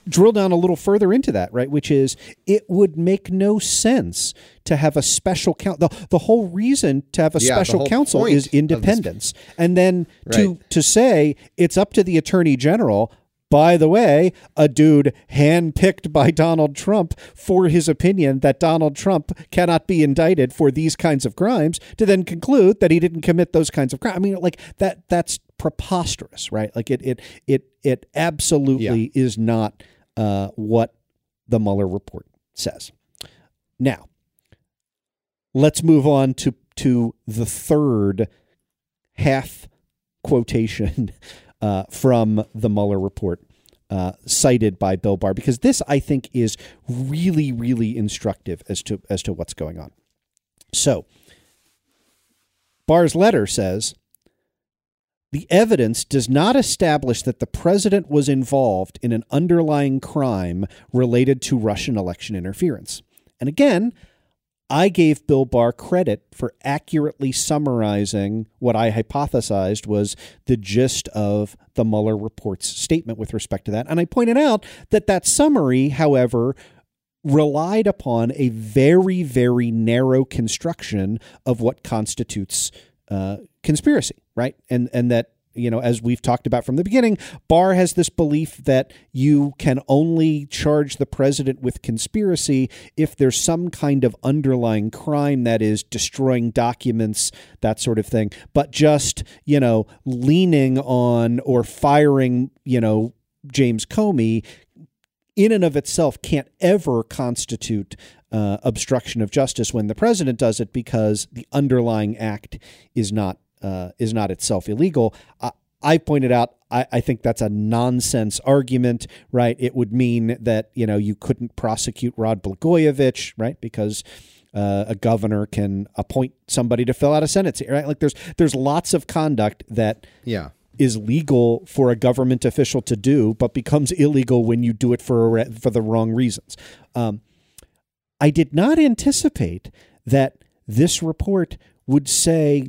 drill down a little further into that, right? Which is, it would make no sense to have a special counsel. The whole reason to have a special counsel is independence. And then to say it's up to the attorney general, by the way, a dude handpicked by Donald Trump for his opinion that Donald Trump cannot be indicted for these kinds of crimes, to then conclude that he didn't commit those kinds of crimes. I mean, like that's preposterous, right? Like it absolutely is not what the Mueller report says. Now, let's move on to the third half quotation from the Mueller report cited by Bill Barr, because this, I think, is really, really instructive as to what's going on. So Barr's letter says, the evidence does not establish that the president was involved in an underlying crime related to Russian election interference. And again, I gave Bill Barr credit for accurately summarizing what I hypothesized was the gist of the Mueller report's statement with respect to that. And I pointed out that summary, however, relied upon a very, very narrow construction of what constitutes conspiracy, right? And that, you know, as we've talked about from the beginning, Barr has this belief that you can only charge the president with conspiracy if there's some kind of underlying crime, that is destroying documents, that sort of thing. But just, you know, leaning on or firing, you know, James Comey in and of itself can't ever constitute obstruction of justice when the president does it, because the underlying act is not itself illegal. I pointed out, I think that's a nonsense argument, right? It would mean that, you know, you couldn't prosecute Rod Blagojevich, right? Because a governor can appoint somebody to fill out a sentence, right? Like there's lots of conduct that is legal for a government official to do, but becomes illegal when you do it for the wrong reasons. I did not anticipate that this report would say,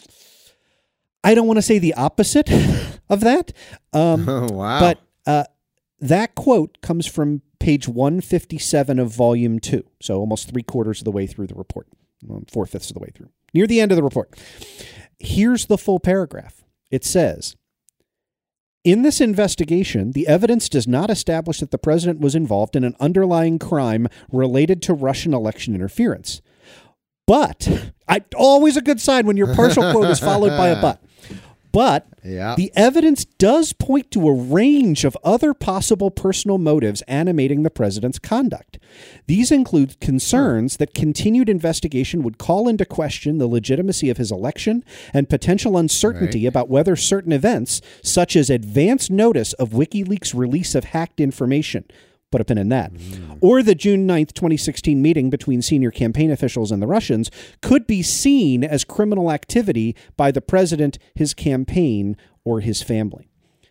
I don't want to say the opposite of that. Oh, wow. But that quote comes from page 157 of volume 2. So almost 3/4 of the way through the report, 4/5 of the way through, near the end of the report. Here's the full paragraph. It says, in this investigation, the evidence does not establish that the president was involved in an underlying crime related to Russian election interference. But, always a good sign when your partial quote is followed by a but. But the evidence does point to a range of other possible personal motives animating the president's conduct. These include concerns that continued investigation would call into question the legitimacy of his election and potential uncertainty about whether certain events, such as advance notice of WikiLeaks' release of hacked information, put a pin in that, or the June 9th, 2016 meeting between senior campaign officials and the Russians, could be seen as criminal activity by the president, his campaign, or his family.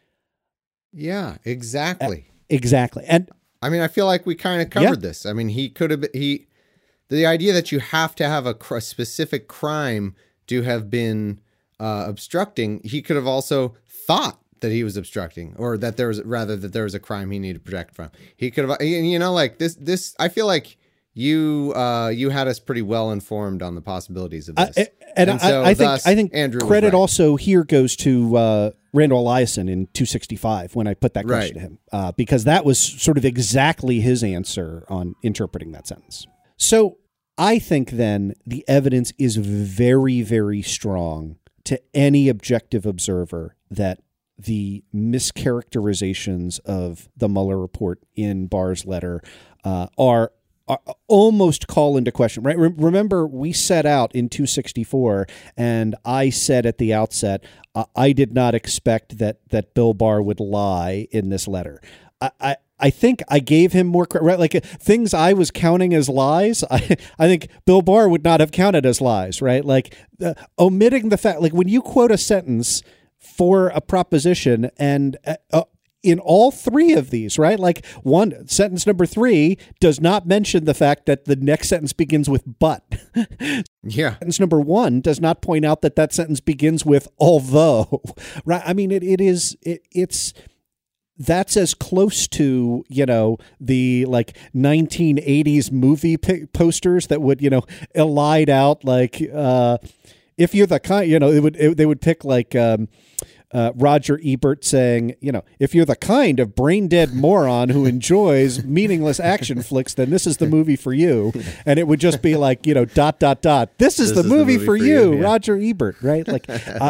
Yeah, exactly. Exactly. And I mean, I feel like we kind of covered this. I mean, the idea that you have to have a specific crime to have been obstructing, he could have also thought that he was obstructing, or that there was a crime he needed to protect from. He could have, you know, like this. I feel like you had us pretty well informed on the possibilities of this. I think Andrew credit also here goes to Randall Eliason in 265 when I put that question to him, because that was sort of exactly his answer on interpreting that sentence. So I think then the evidence is very, very strong to any objective observer that the mischaracterizations of the Mueller report in Barr's letter are almost call into question, right? Remember, we set out in 264, and I said at the outset, I did not expect that Bill Barr would lie in this letter. I think I gave him more credit, right? Like things I was counting as lies, I think Bill Barr would not have counted as lies, right? Like omitting the fact, like when you quote a sentence for a proposition, and in all three of these, right? Like one sentence number 3 does not mention the fact that the next sentence begins with but. Yeah. Sentence number 1 does not point out that sentence begins with although, right? I mean, it's that's as close to, the like 1980s movie posters that would, elide out like, if you're the kind, they would pick like Roger Ebert saying, if you're the kind of brain dead moron who enjoys meaningless action flicks, then this is the movie for you. And it would just be like, ... This is the movie for you, Roger Ebert, right? Like,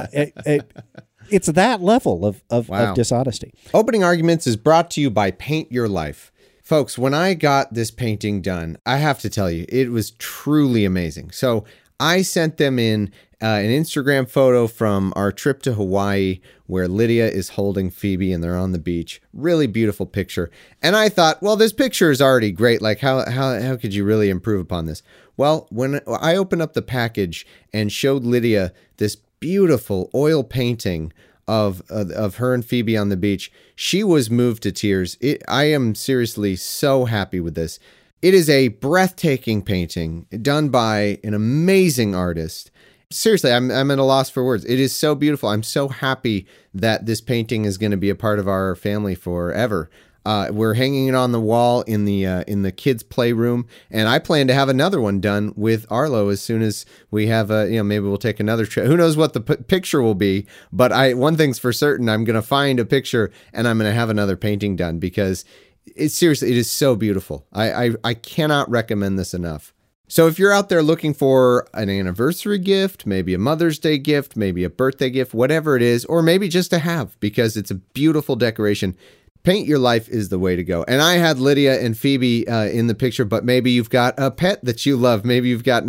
it's that level of dishonesty. Opening Arguments is brought to you by Paint Your Life. Folks, when I got this painting done, I have to tell you, it was truly amazing. So I sent them in an Instagram photo from our trip to Hawaii where Lydia is holding Phoebe and they're on the beach. Really beautiful picture. And I thought, well, this picture is already great. Like, how could you really improve upon this? Well, when I opened up the package and showed Lydia this beautiful oil painting of her and Phoebe on the beach, she was moved to tears. I am seriously so happy with this. It is a breathtaking painting done by an amazing artist. Seriously, I'm at a loss for words. It is so beautiful. I'm so happy that this painting is going to be a part of our family forever. We're hanging it on the wall in the kids' playroom, and I plan to have another one done with Arlo as soon as we have maybe we'll take another trip. Who knows what the picture will be? But one thing's for certain: I'm going to find a picture and I'm going to have another painting done because it is so beautiful. I cannot recommend this enough. So if you're out there looking for an anniversary gift, maybe a Mother's Day gift, maybe a birthday gift, whatever it is, or maybe just to have because it's a beautiful decoration, Paint Your Life is the way to go. And I had Lydia and Phoebe in the picture, but maybe you've got a pet that you love. Maybe you've got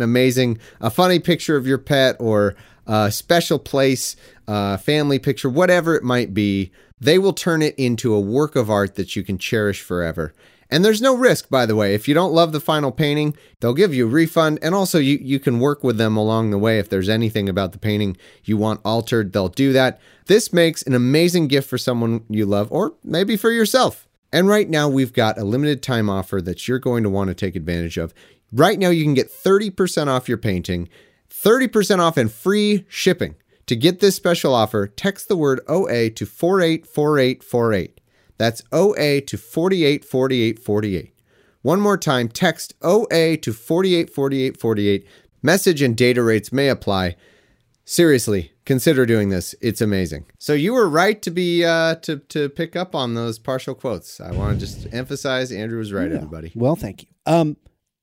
a funny picture of your pet or a special place, family picture, whatever it might be. They will turn it into a work of art that you can cherish forever. And there's no risk, by the way. If you don't love the final painting, they'll give you a refund. And also, you can work with them along the way. If there's anything about the painting you want altered, they'll do that. This makes an amazing gift for someone you love, or maybe for yourself. And right now, we've got a limited time offer that you're going to want to take advantage of. Right now, you can get 30% off your painting, 30% off and free shipping. To get this special offer, text the word OA to 484848. That's OA to 484848. One more time, text OA to 484848. Message and data rates may apply. Seriously, consider doing this. It's amazing. So you were right to be to pick up on those partial quotes. I want to just emphasize Andrew was right, everybody. Well, thank you.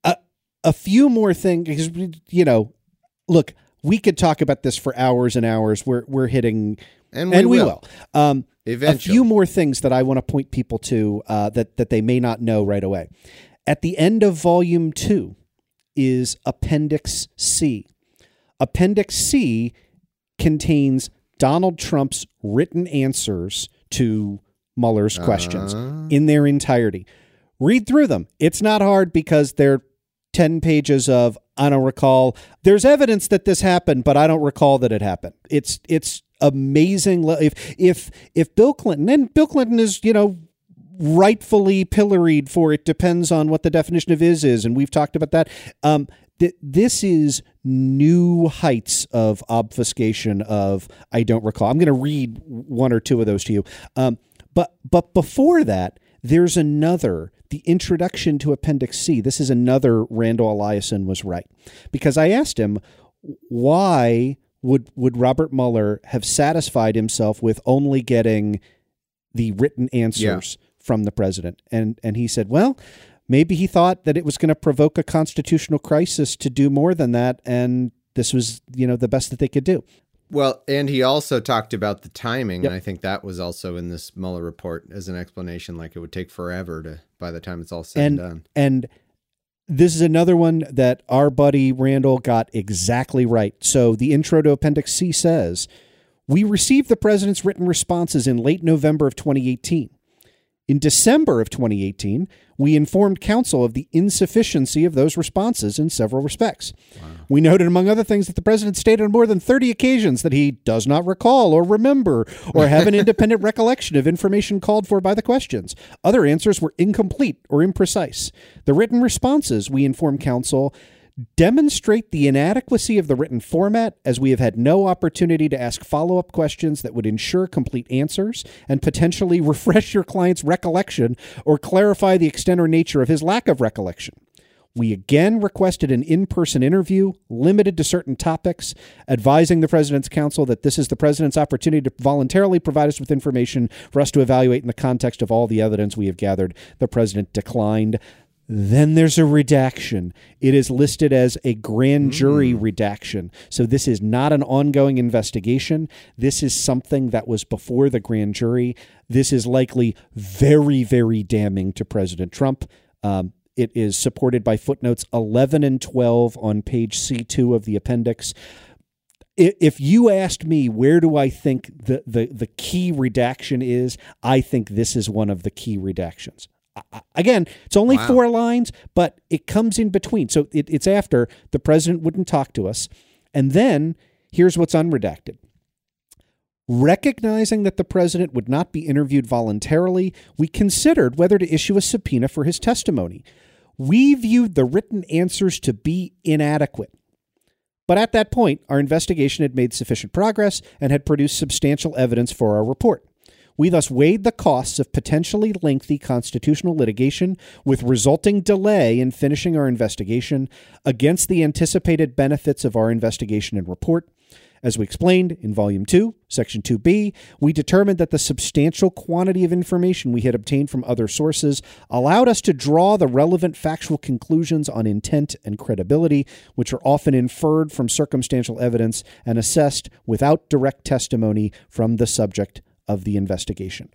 A few more things, because, look, we could talk about this for hours and hours. We're hitting, and we will. Eventually. A few more things that I want to point people to that they may not know right away. At the end of Volume 2 is Appendix C. Appendix C contains Donald Trump's written answers to Mueller's questions in their entirety. Read through them. It's not hard because they're 10 pages of, I don't recall. There's evidence that this happened, but I don't recall that it happened. It's amazing. If Bill Clinton, and Bill Clinton is, rightfully pilloried for it depends on what the definition of is, and we've talked about that. This is new heights of obfuscation of, I don't recall. I'm going to read one or two of those to you. But before that, there's the introduction to Appendix C. This is another Randall Eliason was right. Because I asked him, why would Robert Mueller have satisfied himself with only getting the written answers from the president? And he said, well, maybe he thought that it was going to provoke a constitutional crisis to do more than that, and this was, the best that they could do. Well, and he also talked about the timing, and I think that was also in this Mueller report as an explanation, like it would take forever by the time it's all said and done. And this is another one that our buddy Randall got exactly right. So the intro to Appendix C says, we received the president's written responses in late November of 2018. In December of 2018, we informed counsel of the insufficiency of those responses in several respects. Wow. We noted, among other things, that the president stated on more than 30 occasions that he does not recall or remember or have an independent recollection of information called for by the questions. Other answers were incomplete or imprecise. The written responses, we informed counsel, demonstrate the inadequacy of the written format, as we have had no opportunity to ask follow-up questions that would ensure complete answers and potentially refresh your client's recollection or clarify the extent or nature of his lack of recollection. We again requested an in-person interview limited to certain topics, advising the President's counsel that this is the President's opportunity to voluntarily provide us with information for us to evaluate in the context of all the evidence we have gathered. The President declined. Then there's a redaction. It is listed as a grand jury redaction. So this is not an ongoing investigation. This is something that was before the grand jury. This is likely very, very damning to President Trump. It is supported by footnotes 11 and 12 on page C2 of the appendix. If you asked me where do I think the key redaction is, I think this is one of the key redactions. Again, it's only 4 lines, but it comes in between. So it's after the president wouldn't talk to us. And then here's what's unredacted. Recognizing that the president would not be interviewed voluntarily, we considered whether to issue a subpoena for his testimony. We viewed the written answers to be inadequate. But at that point, our investigation had made sufficient progress and had produced substantial evidence for our report. We thus weighed the costs of potentially lengthy constitutional litigation with resulting delay in finishing our investigation against the anticipated benefits of our investigation and report. As we explained in Volume 2, Section 2B, we determined that the substantial quantity of information we had obtained from other sources allowed us to draw the relevant factual conclusions on intent and credibility, which are often inferred from circumstantial evidence and assessed without direct testimony from the subject of the investigation.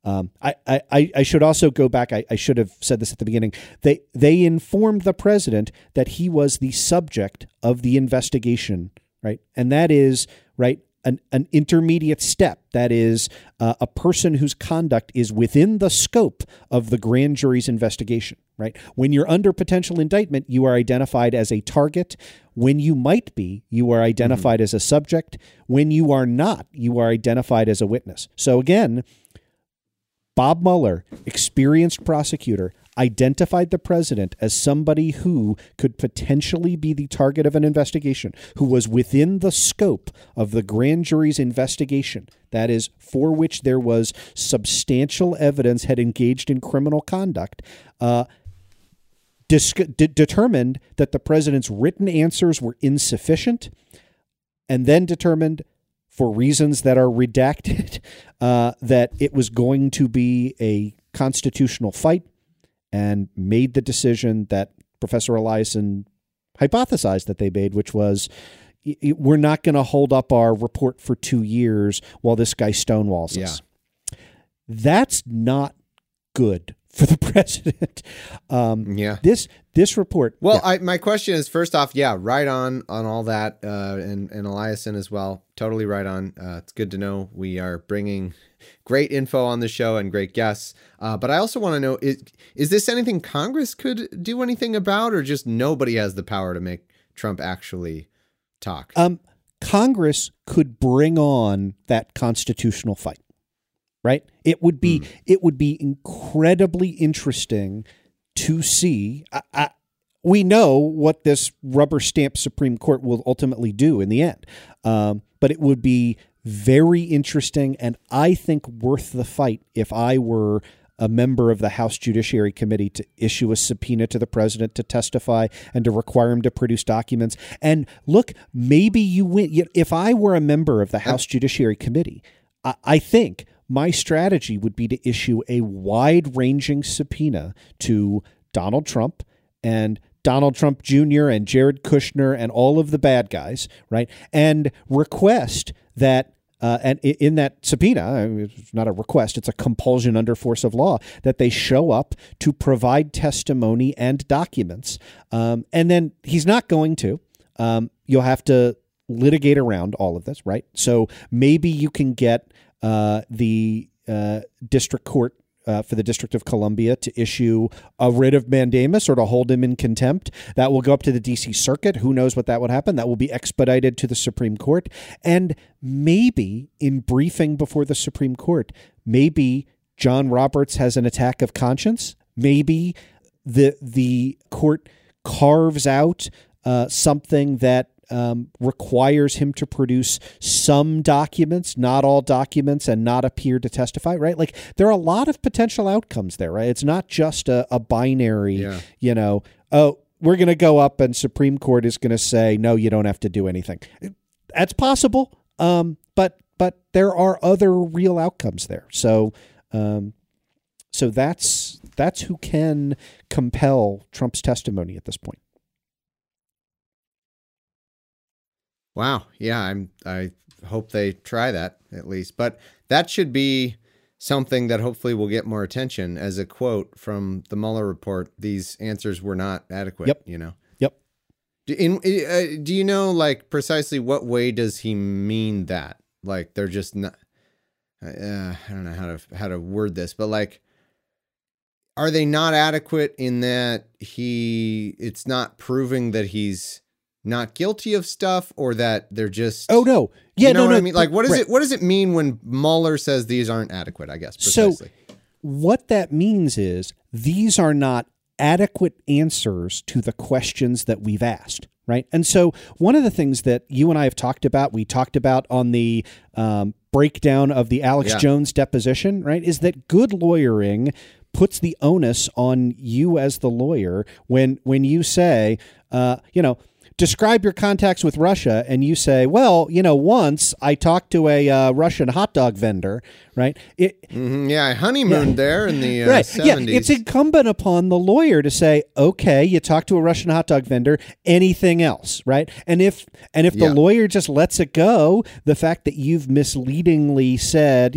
I should also go back. I should have said this at the beginning. They informed the president that he was the subject of the investigation, right? And that is, right, an intermediate step. That is a person whose conduct is within the scope of the grand jury's investigation, right? When you're under potential indictment, you are identified as a target. When you might be, you are identified as a subject. When you are not, you are identified as a witness. So again, Bob Mueller, experienced prosecutor, identified the president as somebody who could potentially be the target of an investigation, who was within the scope of the grand jury's investigation, that is, for which there was substantial evidence had engaged in criminal conduct, determined that the president's written answers were insufficient, and then determined, for reasons that are redacted, that it was going to be a constitutional fight, and made the decision that Professor Eliason hypothesized that they made, which was, we're not going to hold up our report for 2 years while this guy stonewalls us. That's not good for the president. This report. Well, my question is, first off, right on all that, and Eliason as well. Totally right on. It's good to know we are bringing great info on the show and great guests. But I also want to know, is this anything Congress could do anything about, or just nobody has the power to make Trump actually talk? Congress could bring on that constitutional fight. Right? It would be incredibly interesting to see. We know what this rubber stamp Supreme Court will ultimately do in the end, but it would be very interesting, and I think worth the fight if I were a member of the House Judiciary Committee to issue a subpoena to the president to testify and to require him to produce documents. And look, maybe you win. If I were a member of the House Judiciary Committee, I think my strategy would be to issue a wide-ranging subpoena to Donald Trump and Donald Trump Jr. and Jared Kushner and all of the bad guys, right? And request that, and in that subpoena, it's not a request, it's a compulsion under force of law, that they show up to provide testimony and documents. And then he's not going to. You'll have to litigate around all of this, right? So maybe you can get the district court for the District of Columbia to issue a writ of mandamus or to hold him in contempt. That will go up to the D.C. Circuit. Who knows what that would happen? That will be expedited to the Supreme Court. And maybe in briefing before the Supreme Court, maybe John Roberts has an attack of conscience. Maybe the court carves out something that requires him to produce some documents, not all documents, and not appear to testify, right? Like, there are a lot of potential outcomes there, right? It's not just a binary, oh, we're going to go up and Supreme Court is going to say, no, you don't have to do anything. That's possible, but there are other real outcomes there. So that's who can compel Trump's testimony at this point. Wow. Yeah, I hope they try that at least. But that should be something that hopefully will get more attention. As a quote from the Mueller report, these answers were not adequate. Yep. Yep. Do you know, like, precisely what way does he mean that? Like, they're just not. I don't know how to word this, but like, are they not adequate in that it's not proving that he's not guilty of stuff, or that they're just, oh no, yeah, you know no, what I mean? Like, what does it mean when Mueller says these aren't adequate? I guess precisely. So what that means is these are not adequate answers to the questions that we've asked, right? And so one of the things that you and I have talked about, we talked about on the breakdown of the Alex Jones deposition, right, is that good lawyering puts the onus on you as the lawyer when you say, describe your contacts with Russia, and you say, well, once I talked to a Russian hot dog vendor, right? I honeymooned there in the right. 70s. Yeah, it's incumbent upon the lawyer to say, okay, you talked to a Russian hot dog vendor, anything else, right? And if the lawyer just lets it go, the fact that you've misleadingly said,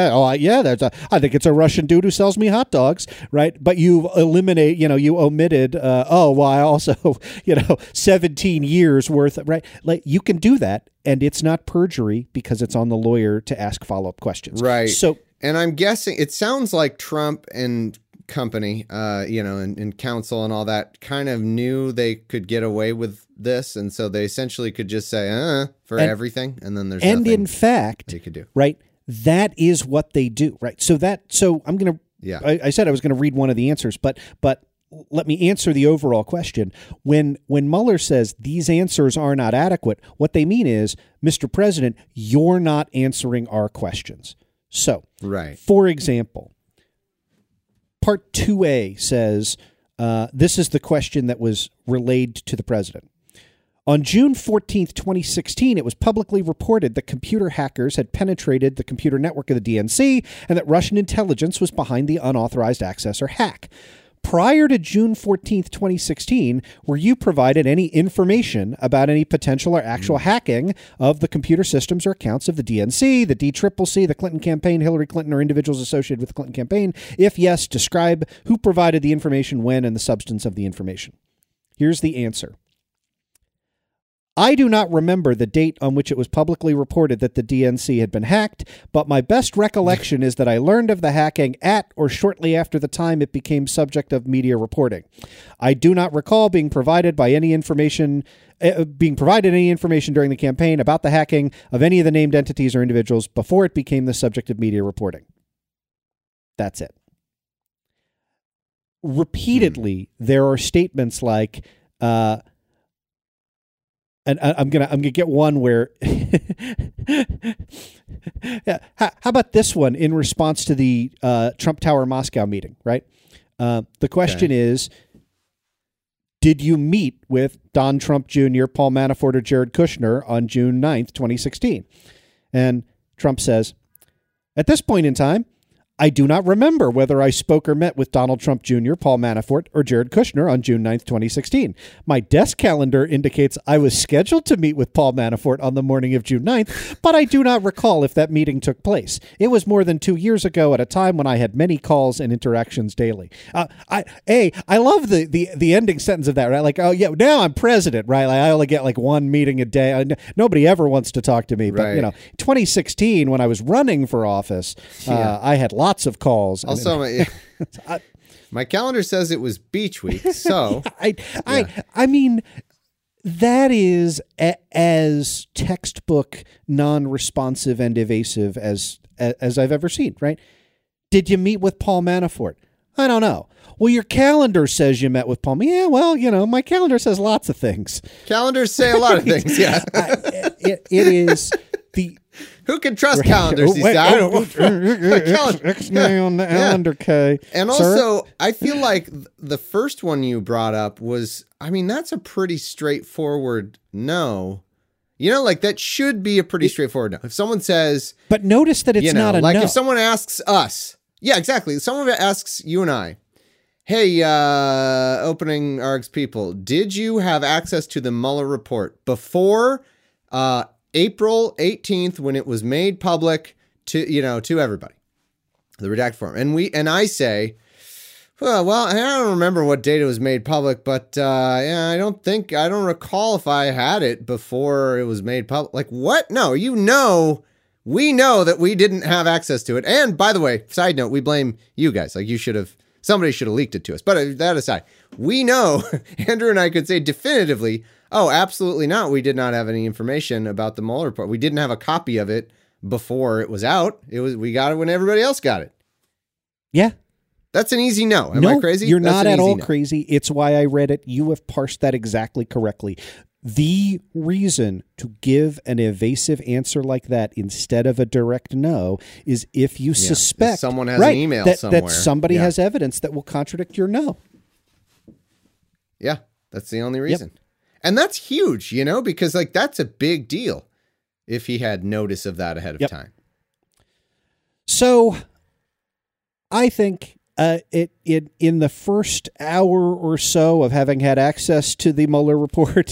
I think it's a Russian dude who sells me hot dogs, right? But you omitted, I also, 17 years worth, right? Like, you can do that, and it's not perjury because it's on the lawyer to ask follow-up questions. Right. So, and I'm guessing it sounds like Trump and company, and counsel and all that kind of knew they could get away with this. And so they essentially could just say, everything. And then there's nothing in fact, they could do. Right. That is what they do. Right. So I'm going to, I said I was going to read one of the answers, but let me answer the overall question. When Mueller says these answers are not adequate, what they mean is, Mr. President, you're not answering our questions. So, right. For example, Part 2A says, this is the question that was relayed to the president. On June 14th, 2016, it was publicly reported that computer hackers had penetrated the computer network of the DNC and that Russian intelligence was behind the unauthorized access or hack. Prior to June 14th, 2016, were you provided any information about any potential or actual hacking of the computer systems or accounts of the DNC, the DCCC, the Clinton campaign, Hillary Clinton, or individuals associated with the Clinton campaign? If yes, describe who provided the information, when, and the substance of the information. Here's the answer. I do not remember the date on which it was publicly reported that the DNC had been hacked, but my best recollection is that I learned of the hacking at or shortly after the time it became subject of media reporting. I do not recall being provided any information during the campaign about the hacking of any of the named entities or individuals before it became the subject of media reporting. That's it. Repeatedly, there are statements like, and I'm gonna get one where, how about this one in response to the Trump Tower Moscow meeting, right? The question is, did you meet with Don Trump Jr., Paul Manafort, or Jared Kushner on June 9th, 2016? And Trump says, at this point in time, I do not remember whether I spoke or met with Donald Trump Jr., Paul Manafort, or Jared Kushner on June 9th, 2016. My desk calendar indicates I was scheduled to meet with Paul Manafort on the morning of June 9th, but I do not recall if that meeting took place. It was more than 2 years ago at a time when I had many calls and interactions daily. I love the ending sentence of that, right? Like, oh yeah, now I'm president, right? Like, I only get like one meeting a day. Nobody ever wants to talk to me, but right. 2016 when I was running for office, I had lots of calls. Also, my calendar says it was beach week, so I mean, that is as textbook non-responsive and evasive as I've ever seen. Right? Did you meet with Paul Manafort? I don't know. Well, your calendar says you met with Palmer. Yeah, well, my calendar says lots of things. Calendars say a lot of things, yeah. It is the... Who can trust calendars? X-nay on the calendar, K. And also, I feel like the first one you brought up was, that's a pretty straightforward no. That should be a pretty straightforward no. If someone says... But notice that it's not a no. If someone asks us... Yeah, exactly. Someone asks you and I, hey, opening ARG's people, did you have access to the Mueller report before April 18th when it was made public to everybody, the redacted form? And I say, well, I don't remember what date it was made public, but I don't recall if I had it before it was made public. Like, what? No, we know that we didn't have access to it. And by the way, side note, we blame you guys. Like, somebody should have leaked it to us. But that aside, we know, Andrew and I could say definitively, oh, absolutely not. We did not have any information about the Mueller report. We didn't have a copy of it before it was out. We got it when everybody else got it. Yeah. That's an easy no. Am I crazy? You're not at all crazy. It's why I read it. You have parsed that exactly correctly. The reason to give an evasive answer like that instead of a direct no is if you suspect someone has an email somewhere. That somebody has evidence that will contradict your no. Yeah, that's the only reason. Yep. And that's huge, because that's a big deal if he had notice of that ahead of time. So I think in the first hour or so of having had access to the Mueller report,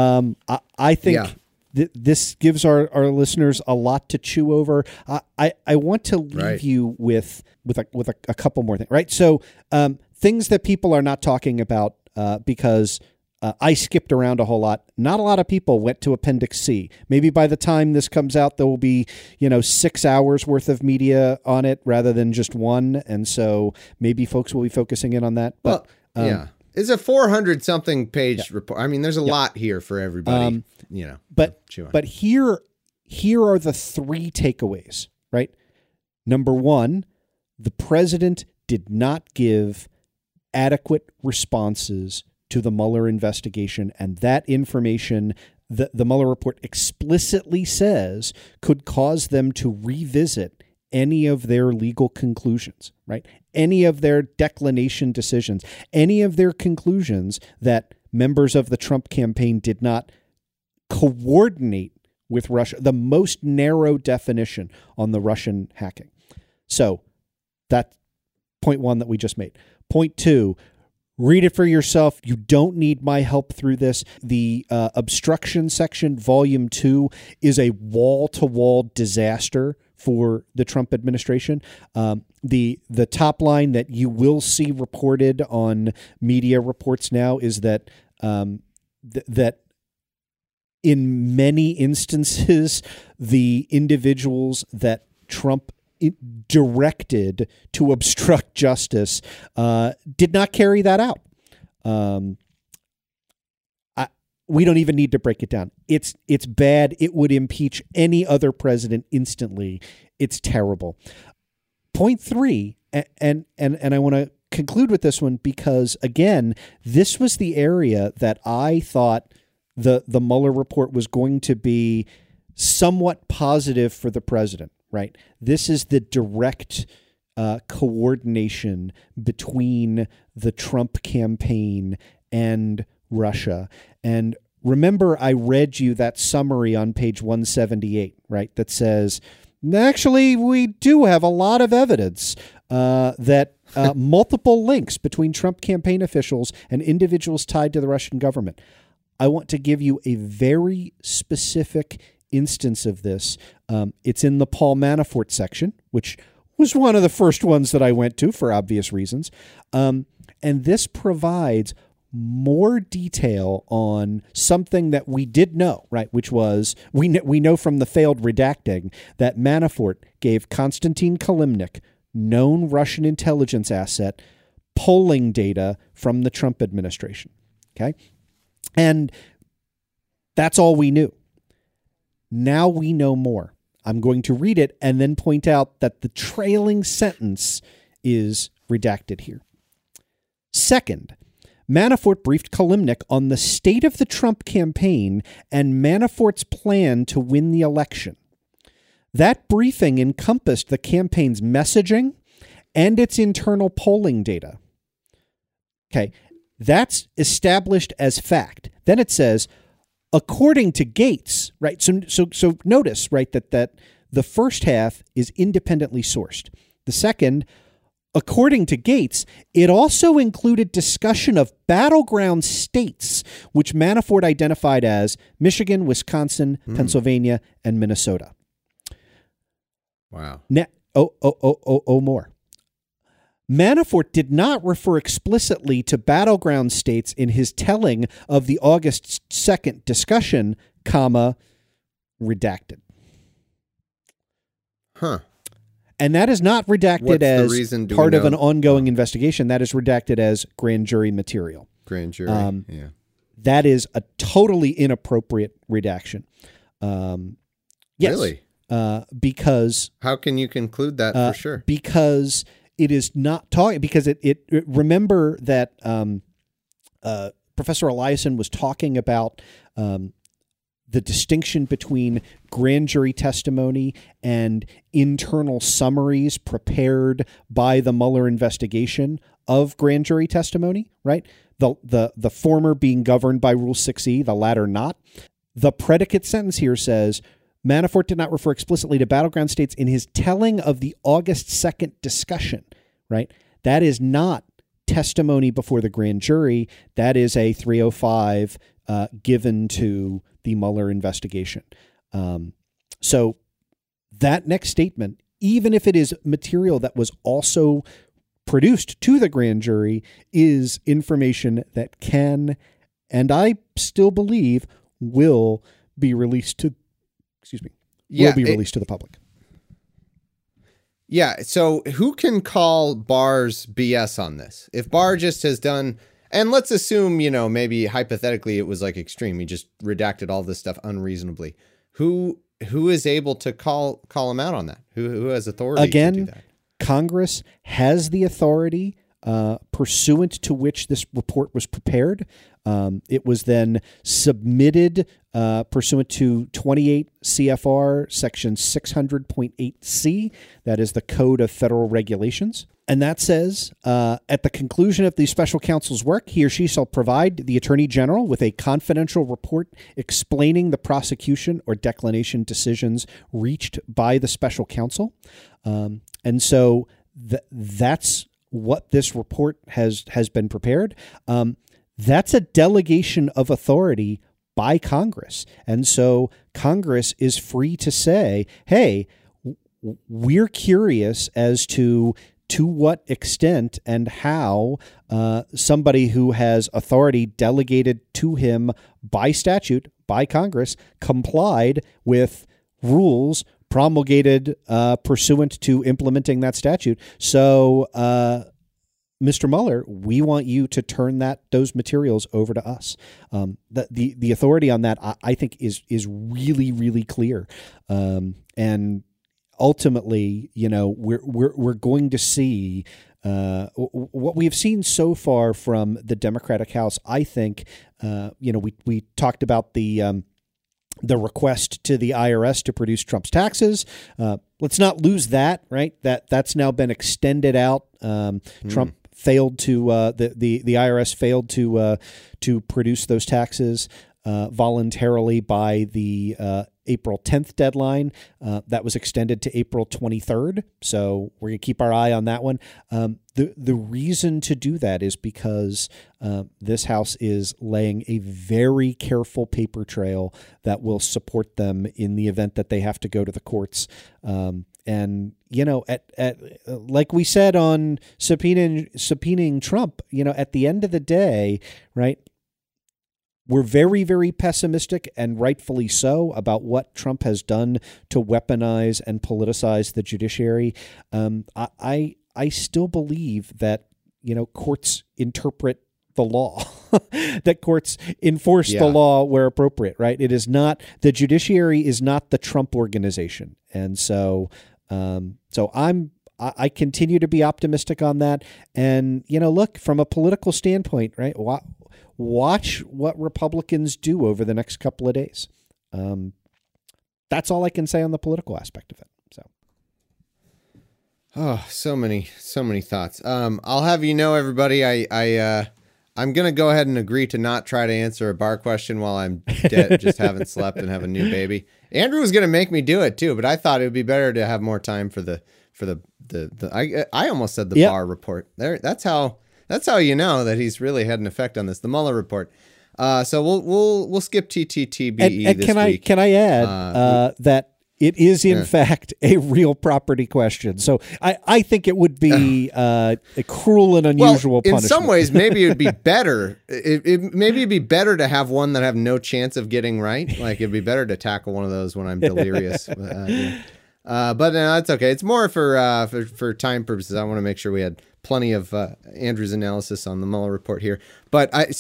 I think this gives our listeners a lot to chew over. I want to leave you with a couple more things, right? So things that people are not talking about because I skipped around a whole lot. Not a lot of people went to Appendix C. Maybe by the time this comes out, there will be, 6 hours worth of media on it rather than just one. And so maybe folks will be focusing in on that. But it's a 400 something page report. There's a lot here for everybody, But here are the 3 takeaways, right? Number 1, the president did not give adequate responses to the Mueller investigation, and that information, the Mueller report explicitly says, could cause them to revisit any of their legal conclusions, right? Any of their declination decisions, any of their conclusions that members of the Trump campaign did not coordinate with Russia, the most narrow definition on the Russian hacking. So that's point 1 that we just made. Point 2, read it for yourself. You don't need my help through this. The obstruction section, volume 2, is a wall-to-wall disaster for the Trump administration. The top line that you will see reported on media reports now is that that in many instances, the individuals that Trump directed to obstruct justice did not carry that out. We don't even need to break it down. It's bad. It would impeach any other president instantly. It's terrible. Point 3, and I want to conclude with this one because, again, this was the area that I thought the Mueller report was going to be somewhat positive for the president. Right. This is the direct coordination between the Trump campaign and Russia. And remember, I read you that summary on page 178, right, that says, actually, we do have a lot of evidence that multiple links between Trump campaign officials and individuals tied to the Russian government. I want to give you a very specific instance of this. It's in the Paul Manafort section, which was one of the first ones that I went to for obvious reasons. And this provides more detail on something that we did know, right? Which was, we know from the failed redacting that Manafort gave Konstantin Kilimnik, known Russian intelligence asset, polling data from the Trump administration. Okay. And that's all we knew. Now we know more. I'm going to read it and then point out that the trailing sentence is redacted here. Second, Manafort briefed Kilimnik on the state of the Trump campaign and Manafort's plan to win the election. That briefing encompassed the campaign's messaging and its internal polling data. Okay, that's established as fact. Then it says, according to Gates, right? So notice, right, that the first half is independently sourced. The second, according to Gates, it also included discussion of battleground states, which Manafort identified as Michigan, Wisconsin, Pennsylvania, and Minnesota. Wow. More. Manafort did not refer explicitly to battleground states in his telling of the August 2nd discussion, redacted. Huh. And that is not redacted as part of an ongoing investigation. That is redacted as grand jury material. Grand jury, yeah. That is a totally inappropriate redaction. Yes. Really? Because... How can you conclude that for sure? Because it is not talking... Because it remember that Professor Eliason was talking about... the distinction between grand jury testimony and internal summaries prepared by the Mueller investigation of grand jury testimony, right? The former being governed by Rule 6E, the latter not. The predicate sentence here says, Manafort did not refer explicitly to battleground states in his telling of the August 2nd discussion, right? That is not testimony before the grand jury. That is a 305 given to the Mueller investigation. So that next statement, even if it is material that was also produced to the grand jury, is information that can, and I still believe will be released to, released to the public. Yeah. So who can call Barr's BS on this? If Barr just has done, and let's assume, maybe hypothetically it was like extreme. He just redacted all this stuff unreasonably. Who is able to call him out on that? Who has authority to do that? Congress has the authority pursuant to which this report was prepared. It was then submitted pursuant to 28 CFR section 600.8C. That is the Code of Federal Regulations. And that says, at the conclusion of the special counsel's work, he or she shall provide the Attorney General with a confidential report explaining the prosecution or declination decisions reached by the special counsel. And so that's what this report has been prepared. That's a delegation of authority by Congress. And so Congress is free to say, hey, we're curious as to what extent and how somebody who has authority delegated to him by statute, by Congress, complied with rules promulgated pursuant to implementing that statute. So, Mr. Mueller, we want you to turn those materials over to us. The authority on that, I think, is really, really clear. And ultimately, we're going to see what we have seen so far from the Democratic House. I think, we talked about the request to the IRS to produce Trump's taxes. Let's not lose that, right? That's now been extended out. Trump failed to the IRS failed to produce those taxes voluntarily by the April 10th deadline. That was extended to April 23rd. So we're going to keep our eye on that one. The reason to do that is because this House is laying a very careful paper trail that will support them in the event that they have to go to the courts. And, at like we said on subpoenaing Trump, at the end of the day, right, we're very, very pessimistic, and rightfully so, about what Trump has done to weaponize and politicize the judiciary. I still believe that, courts interpret the law, that courts enforce the law where appropriate, right? It is not, the judiciary is not the Trump organization. And so, I'm I continue to be optimistic on that. And, look, from a political standpoint, right, watch what Republicans do over the next couple of days. That's all I can say on the political aspect of it. So. Oh, so many thoughts. I'll have everybody, I'm going to go ahead and agree to not try to answer a bar question while I'm dead, just haven't slept and have a new baby. Andrew was going to make me do it too, but I thought it would be better to have more time for the I almost said the bar report there. That's how you know that he's really had an effect on this, the Mueller report. So we'll skip TTTBE and this week. Can I add that it is in fact a real property question. So I think it would be a cruel and unusual punishment. In some ways, maybe it would be better. Maybe it'd be better to have one that have no chance of getting right. Like it'd be better to tackle one of those when I'm delirious. But no, that's okay. It's more for time purposes. I want to make sure we had plenty of Andrew's analysis on the Mueller report here. But I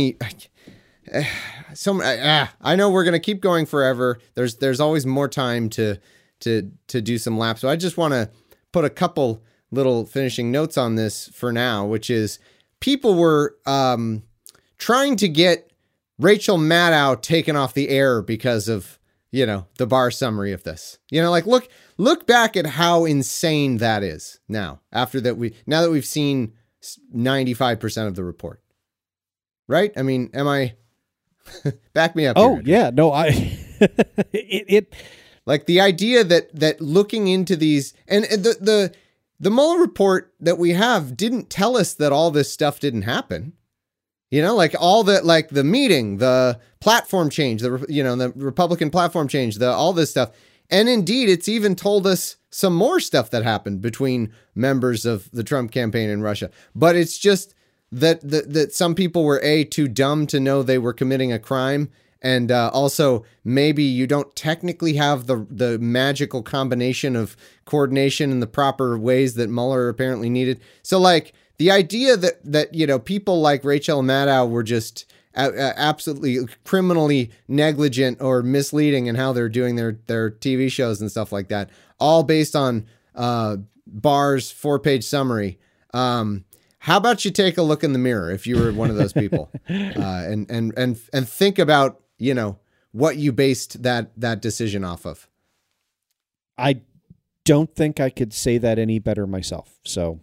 know we're gonna keep going forever. There's always more time to do some laps. So I just want to put a couple little finishing notes on this for now, which is people were trying to get Rachel Maddow taken off the air because of the bar summary of this. Like look back at how insane that is now. Now that we've seen 95% of the report, right? I mean, am I? Back me up. Oh, here. yeah. No, it like the idea that looking into these and the Mueller report that we have didn't tell us that all this stuff didn't happen. Like all that, like the meeting, the platform change, the Republican platform change, all this stuff. And indeed, it's even told us some more stuff that happened between members of the Trump campaign in Russia. But it's just that some people were too dumb to know they were committing a crime, and also maybe you don't technically have the magical combination of coordination in the proper ways that Mueller apparently needed. So like the idea that people like Rachel Maddow were just absolutely criminally negligent or misleading in how they're doing their TV shows and stuff like that, all based on Barr's 4-page summary. How about you take a look in the mirror if you were one of those people, and think about what you based that decision off of. I don't think I could say that any better myself. So,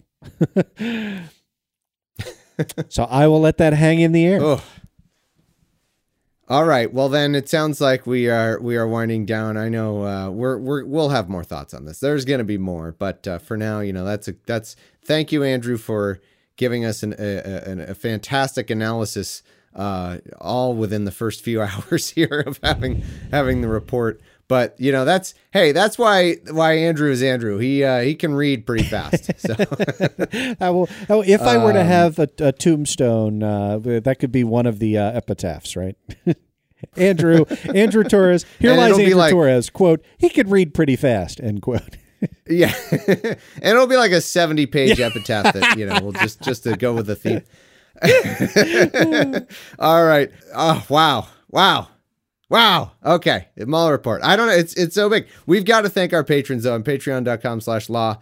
so I will let that hang in the air. Oh. All right. Well, then it sounds like we are winding down. I know we'll have more thoughts on this. There's going to be more, but for now, that's thank you, Andrew, for giving us a fantastic analysis, all within the first few hours here of having the report. But that's why Andrew is Andrew. He can read pretty fast. So if I were to have a tombstone, that could be one of the epitaphs, right? Andrew Torres. Here lies Andrew Torres. Quote: he could read pretty fast. End quote. Yeah, and it'll be like a 70-page epitaph that we'll just to go with the theme. All right. Oh wow. Okay, the Mueller report. I don't know. It's so big. We've got to thank our patrons though on Patreon.com/law.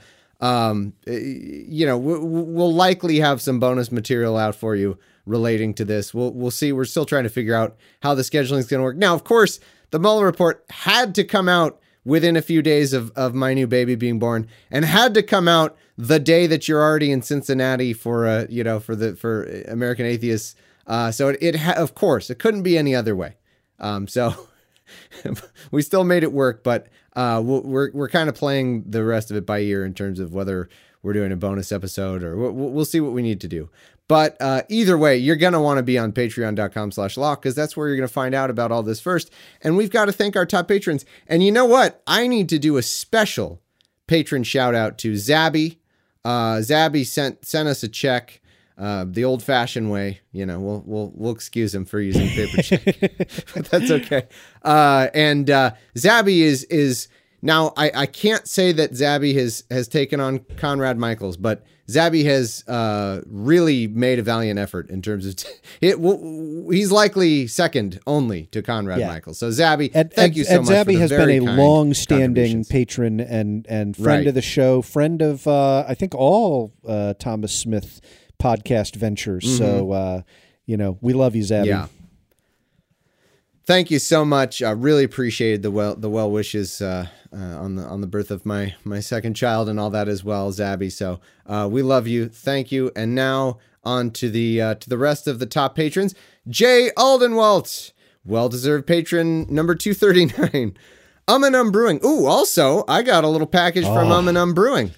We'll likely have some bonus material out for you relating to this. We'll see. We're still trying to figure out how the scheduling is going to work. Now, of course, the Mueller report had to come out within a few days of my new baby being born, and had to come out the day that you're already in Cincinnati for American Atheists. So of course, it couldn't be any other way. So we still made it work, but we're kind of playing the rest of it by ear in terms of whether we're doing a bonus episode or we'll see what we need to do. But either way, you're going to want to be on patreon.com/law because that's where you're going to find out about all this first. And we've got to thank our top patrons. And you know what? I need to do a special patron shout out to Zabby. Zabby sent us a check the old fashioned way. We'll excuse him for using paper check, but that's okay. And Zabby is Now, I can't say that Zabby has taken on Conrad Michaels, but Zabby has really made a valiant effort in terms of he's likely second only to Conrad Michaels. So Zabby, thank you so much. Zabby for has been a long-standing patron and friend of the show, friend of I think all Thomas Smith podcast ventures. So we love you, Zabby. Yeah. Thank you so much. I really appreciated the well wishes on the birth of my second child and all that as well, Zabby. So we love you. Thank you. And now on to the rest of the top patrons. Jay Aldenwalt, well-deserved patron number 239. Brewing. Ooh, also I got a little package from Brewing.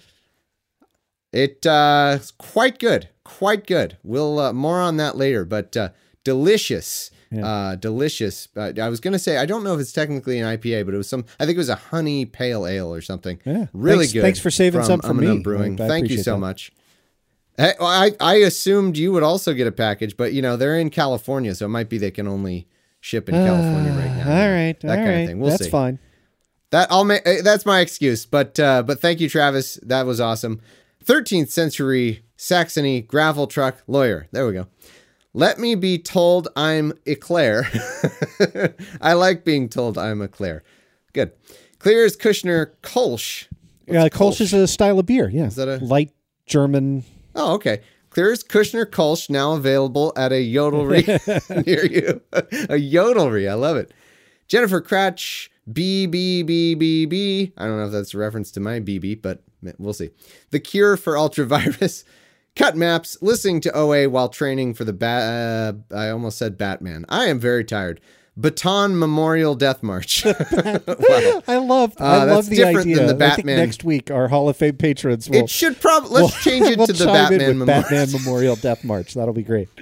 It's quite good. Quite good. We'll more on that later, but delicious. Yeah. Delicious. I was going to say, I don't know if it's technically an IPA, but it was I think it was a honey pale ale or something. Yeah. Really good. Thanks for saving some for me. Brewing. Thank you so much. I assumed you would also get a package, but they're in California, so it might be they can only ship in California right now. All right. That kind of thing. We'll see. That's fine. That's my excuse, but thank you, Travis. That was awesome. 13th century Saxony gravel truck lawyer. There we go. Let me be told I'm Eclair. I like being told I'm Eclair. Good. Clear as Kushner Kolsch. Kolsch is a style of beer. Yeah. Is that a light German? Oh, okay. Clear as Kushner Kolsch, now available at a yodelry near you. A yodelry. I love it. Jennifer Cratch, BBBBB. I don't know if that's a reference to my BB, but we'll see. The Cure for Ultravirus. Cut maps, listening to OA while training for the I almost said Batman. I am very tired. Baton Memorial Death March. Wow. I love the idea. Than the Batman. I think next week our Hall of Fame patrons will. It should probably let's change it to the Batman Memorial. Batman Memorial Death March. That'll be great.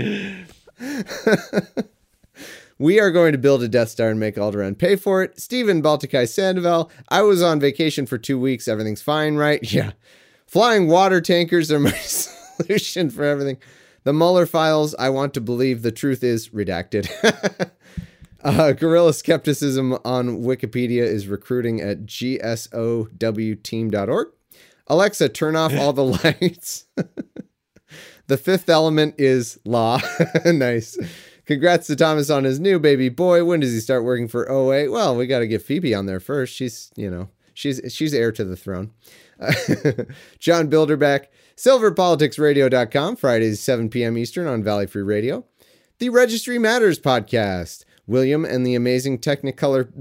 We are going to build a Death Star and make Alderaan pay for it. Stephen Baltikai Sandoval. I was on vacation for 2 weeks. Everything's fine, right? Yeah. Flying water tankers are my solution for everything. The Mueller files, I want to believe the truth is redacted. Guerrilla skepticism on Wikipedia is recruiting at gsowteam.org. Alexa, turn off all the lights. The Fifth Element is law. Nice. Congrats to Thomas on his new baby boy. When does he start working for OA? Well, we got to get Phoebe on there first. She's heir to the throne. John Bilderbeck. SilverPoliticsRadio.com, Fridays, 7 p.m. Eastern on Valley Free Radio. The Registry Matters podcast. William and the Amazing Technicolor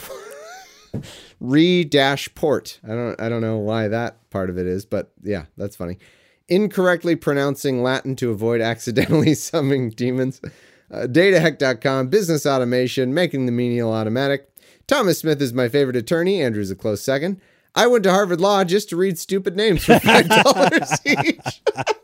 re-port. I don't know why that part of it is, but yeah, that's funny. Incorrectly pronouncing Latin to avoid accidentally summoning demons. DataHeck.com, Business Automation, making the menial automatic. Thomas Smith is my favorite attorney. Andrew's a close second. I went to Harvard Law just to read stupid names for $5 each.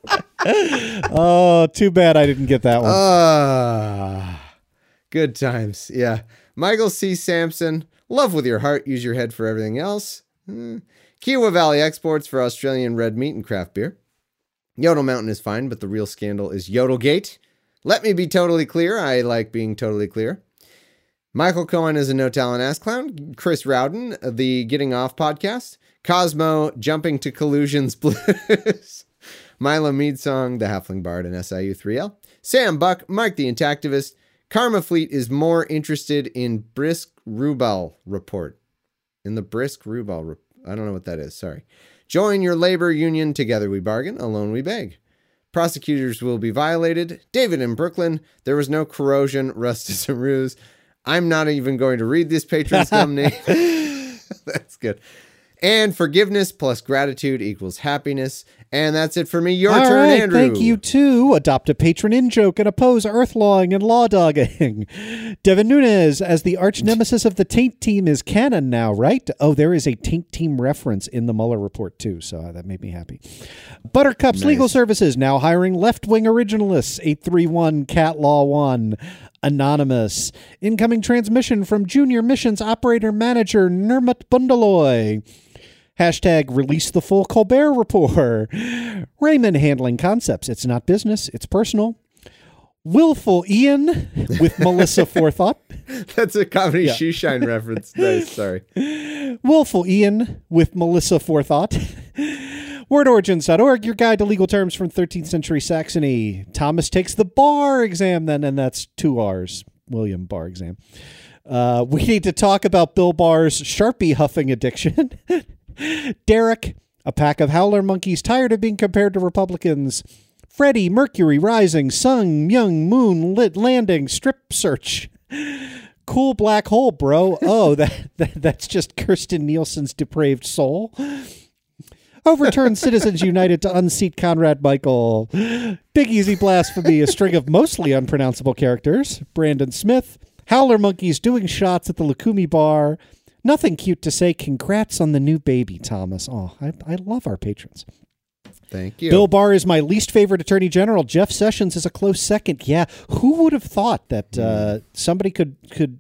Oh, too bad I didn't get that one. Good times. Yeah. Michael C. Sampson. Love with your heart. Use your head for everything else. Kiowa Valley Exports for Australian red meat and craft beer. Yodel Mountain is fine, but the real scandal is Yodelgate. Let me be totally clear. I like being totally clear. Michael Cohen is a no-talent ass clown. Chris Rowden, the Getting Off podcast. Cosmo, Jumping to Collusions Blues. Milo Meadsong, the Halfling Bard and SIU 3L. Sam Buck, Mike the Intactivist. Karma Fleet is more interested in Brisk Rubel report. In the Brisk Rubel I don't know what that is, sorry. Join your labor union, together we bargain, alone we beg. Prosecutors will be violated. David in Brooklyn, there was no corrosion, rust is a ruse. I'm not even going to read this patron's name. That's good. And forgiveness plus gratitude equals happiness. And that's it for me. Your turn, right, Andrew. Thank you, too. Adopt a patron in-joke and oppose earthlawing and law-dogging. Devin Nunes, as the arch-nemesis of the Taint Team, is canon now, right? Oh, there is a Taint Team reference in the Mueller report, too, so that made me happy. Buttercup's nice. Legal Services, now hiring left-wing originalists. 831 Cat Law 1. Anonymous. Incoming transmission from Junior Missions Operator Manager Nermut Bundaloy. Hashtag release the full Colbert Report. Raymond handling concepts. It's not business. It's personal. Willful Ian with Melissa Forethought. That's a comedy shoeshine reference. Nice, sorry. Willful Ian with Melissa Forethought. WordOrigins.org, your guide to legal terms from 13th century Saxony. Thomas takes the bar exam then, and that's 2 R's. William bar exam. We need to talk about Bill Barr's Sharpie huffing addiction. Derek, a pack of howler monkeys tired of being compared to Republicans. Freddie, Mercury Rising, Sun, Young, Moon, Lit Landing, Strip Search. Cool black hole, bro. Oh, that's just Kirsten Nielsen's depraved soul. Overturn Citizens United to unseat Conrad Michael. Big Easy Blasphemy, a string of mostly unpronounceable characters. Brandon Smith. Howler monkeys doing shots at the Lukumi bar. Nothing cute to say. Congrats on the new baby, Thomas. Oh, I love our patrons. Thank you. Bill Barr is my least favorite attorney general. Jeff Sessions is a close second. Yeah, who would have thought that somebody could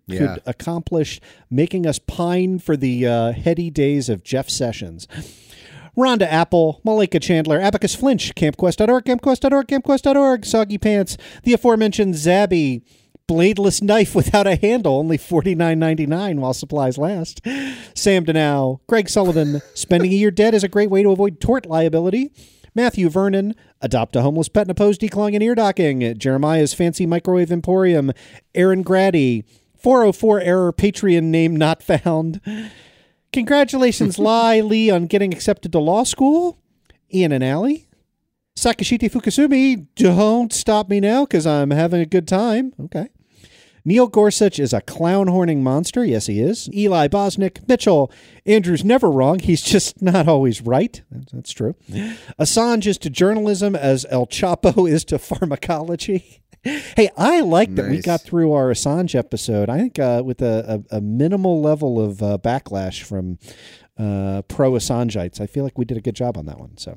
accomplish making us pine for the heady days of Jeff Sessions? Rhonda Apple, Malika Chandler, Abacus Flinch, CampQuest.org, CampQuest.org, CampQuest.org, Soggy Pants, the aforementioned Zabby, Bladeless Knife Without a Handle, only $49.99 while supplies last. Sam Denow, Greg Sullivan, Spending a Year Dead is a great way to avoid tort liability. Matthew Vernon, Adopt a Homeless Pet and Oppose Declawing and Ear Docking. Jeremiah's Fancy Microwave Emporium. Aaron Grady, 404 Error Patreon name not found. Congratulations, Lee, on getting accepted to law school. Ian and Allie. Sakashite Fukusumi, don't stop me now because I'm having a good time. Okay. Neil Gorsuch is a clown-horning monster. Yes, he is. Eli Bosnick. Mitchell. Andrew's never wrong. He's just not always right. That's true. Assange is to journalism as El Chapo is to pharmacology. Hey, I like that we got through our Assange episode, I think, with a minimal level of backlash from pro-Assangeites. I feel like we did a good job on that one. So,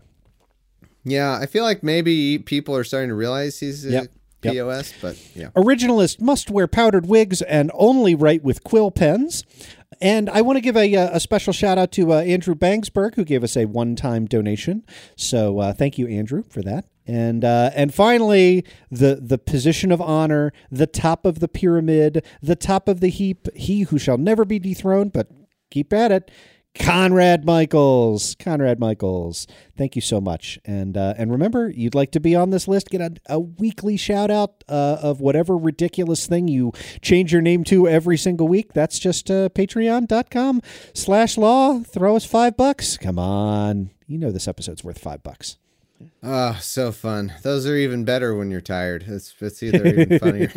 yeah, I feel like maybe people are starting to realize he's POS, but yeah. Originalists must wear powdered wigs and only write with quill pens. And I want to give a special shout out to Andrew Bangsberg, who gave us a one-time donation. So thank you, Andrew, for that. And finally, the position of honor, the top of the pyramid, the top of the heap, he who shall never be dethroned, but keep at it, Conrad Michaels. Conrad Michaels, thank you so much. And remember, you'd like to be on this list, get a weekly shout out of whatever ridiculous thing you change your name to every single week. That's just patreon.com/law. Throw us $5. Come on. You know this episode's worth $5. Oh, so fun. Those are even better when you're tired. It's either even funnier.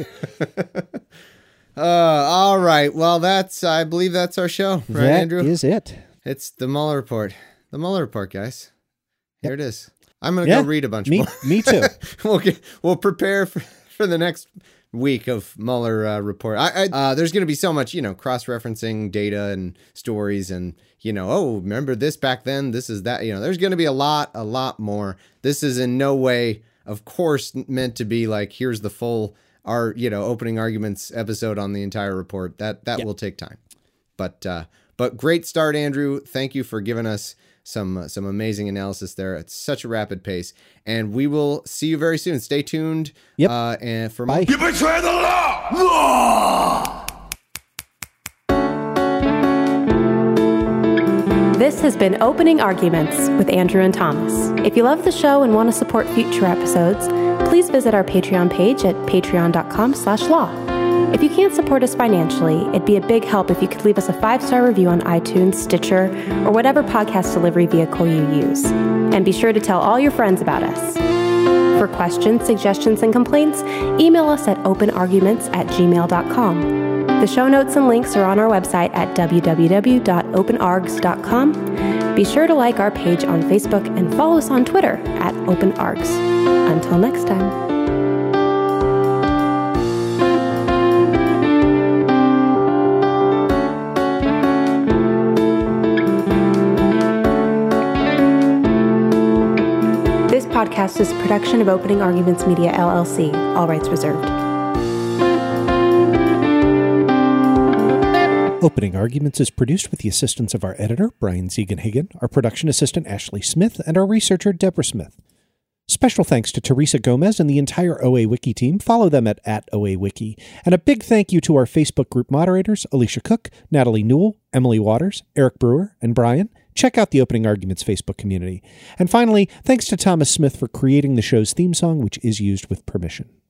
All right. Well, I believe that's our show, right, Andrew? That is it. It's the Mueller Report. The Mueller Report, guys. Here it is. I'm going to go read a bunch more. Me too. We'll prepare for the next week of Mueller Report. There's going to be so much, cross-referencing data and stories and, remember this back then, this is that, there's going to be a lot more. This is in no way, of course, meant to be like, here's the full, opening arguments episode on the entire report. That will take time. But great start, Andrew. Thank you for giving us some amazing analysis there at such a rapid pace. And we will see you very soon. Stay tuned. Yep. And for Bye. You betray the law! This has been Opening Arguments with Andrew and Thomas. If you love the show and want to support future episodes, please visit our Patreon page at patreon.com/law. If you can't support us financially, it'd be a big help if you could leave us a 5-star review on iTunes, Stitcher, or whatever podcast delivery vehicle you use. And be sure to tell all your friends about us. For questions, suggestions, and complaints, email us at openarguments@gmail.com. The show notes and links are on our website at www.openargs.com. Be sure to like our page on Facebook and follow us on Twitter at OpenArgs. Until next time. This podcast is a production of Opening Arguments Media, LLC. All rights reserved. Opening Arguments is produced with the assistance of our editor, Brian Ziegenhagen, our production assistant, Ashley Smith, and our researcher, Deborah Smith. Special thanks to Teresa Gomez and the entire OA Wiki team. Follow them at OA Wiki. And a big thank you to our Facebook group moderators, Alicia Cook, Natalie Newell, Emily Waters, Eric Brewer, and Brian. Check out the Opening Arguments Facebook community. And finally, thanks to Thomas Smith for creating the show's theme song, which is used with permission.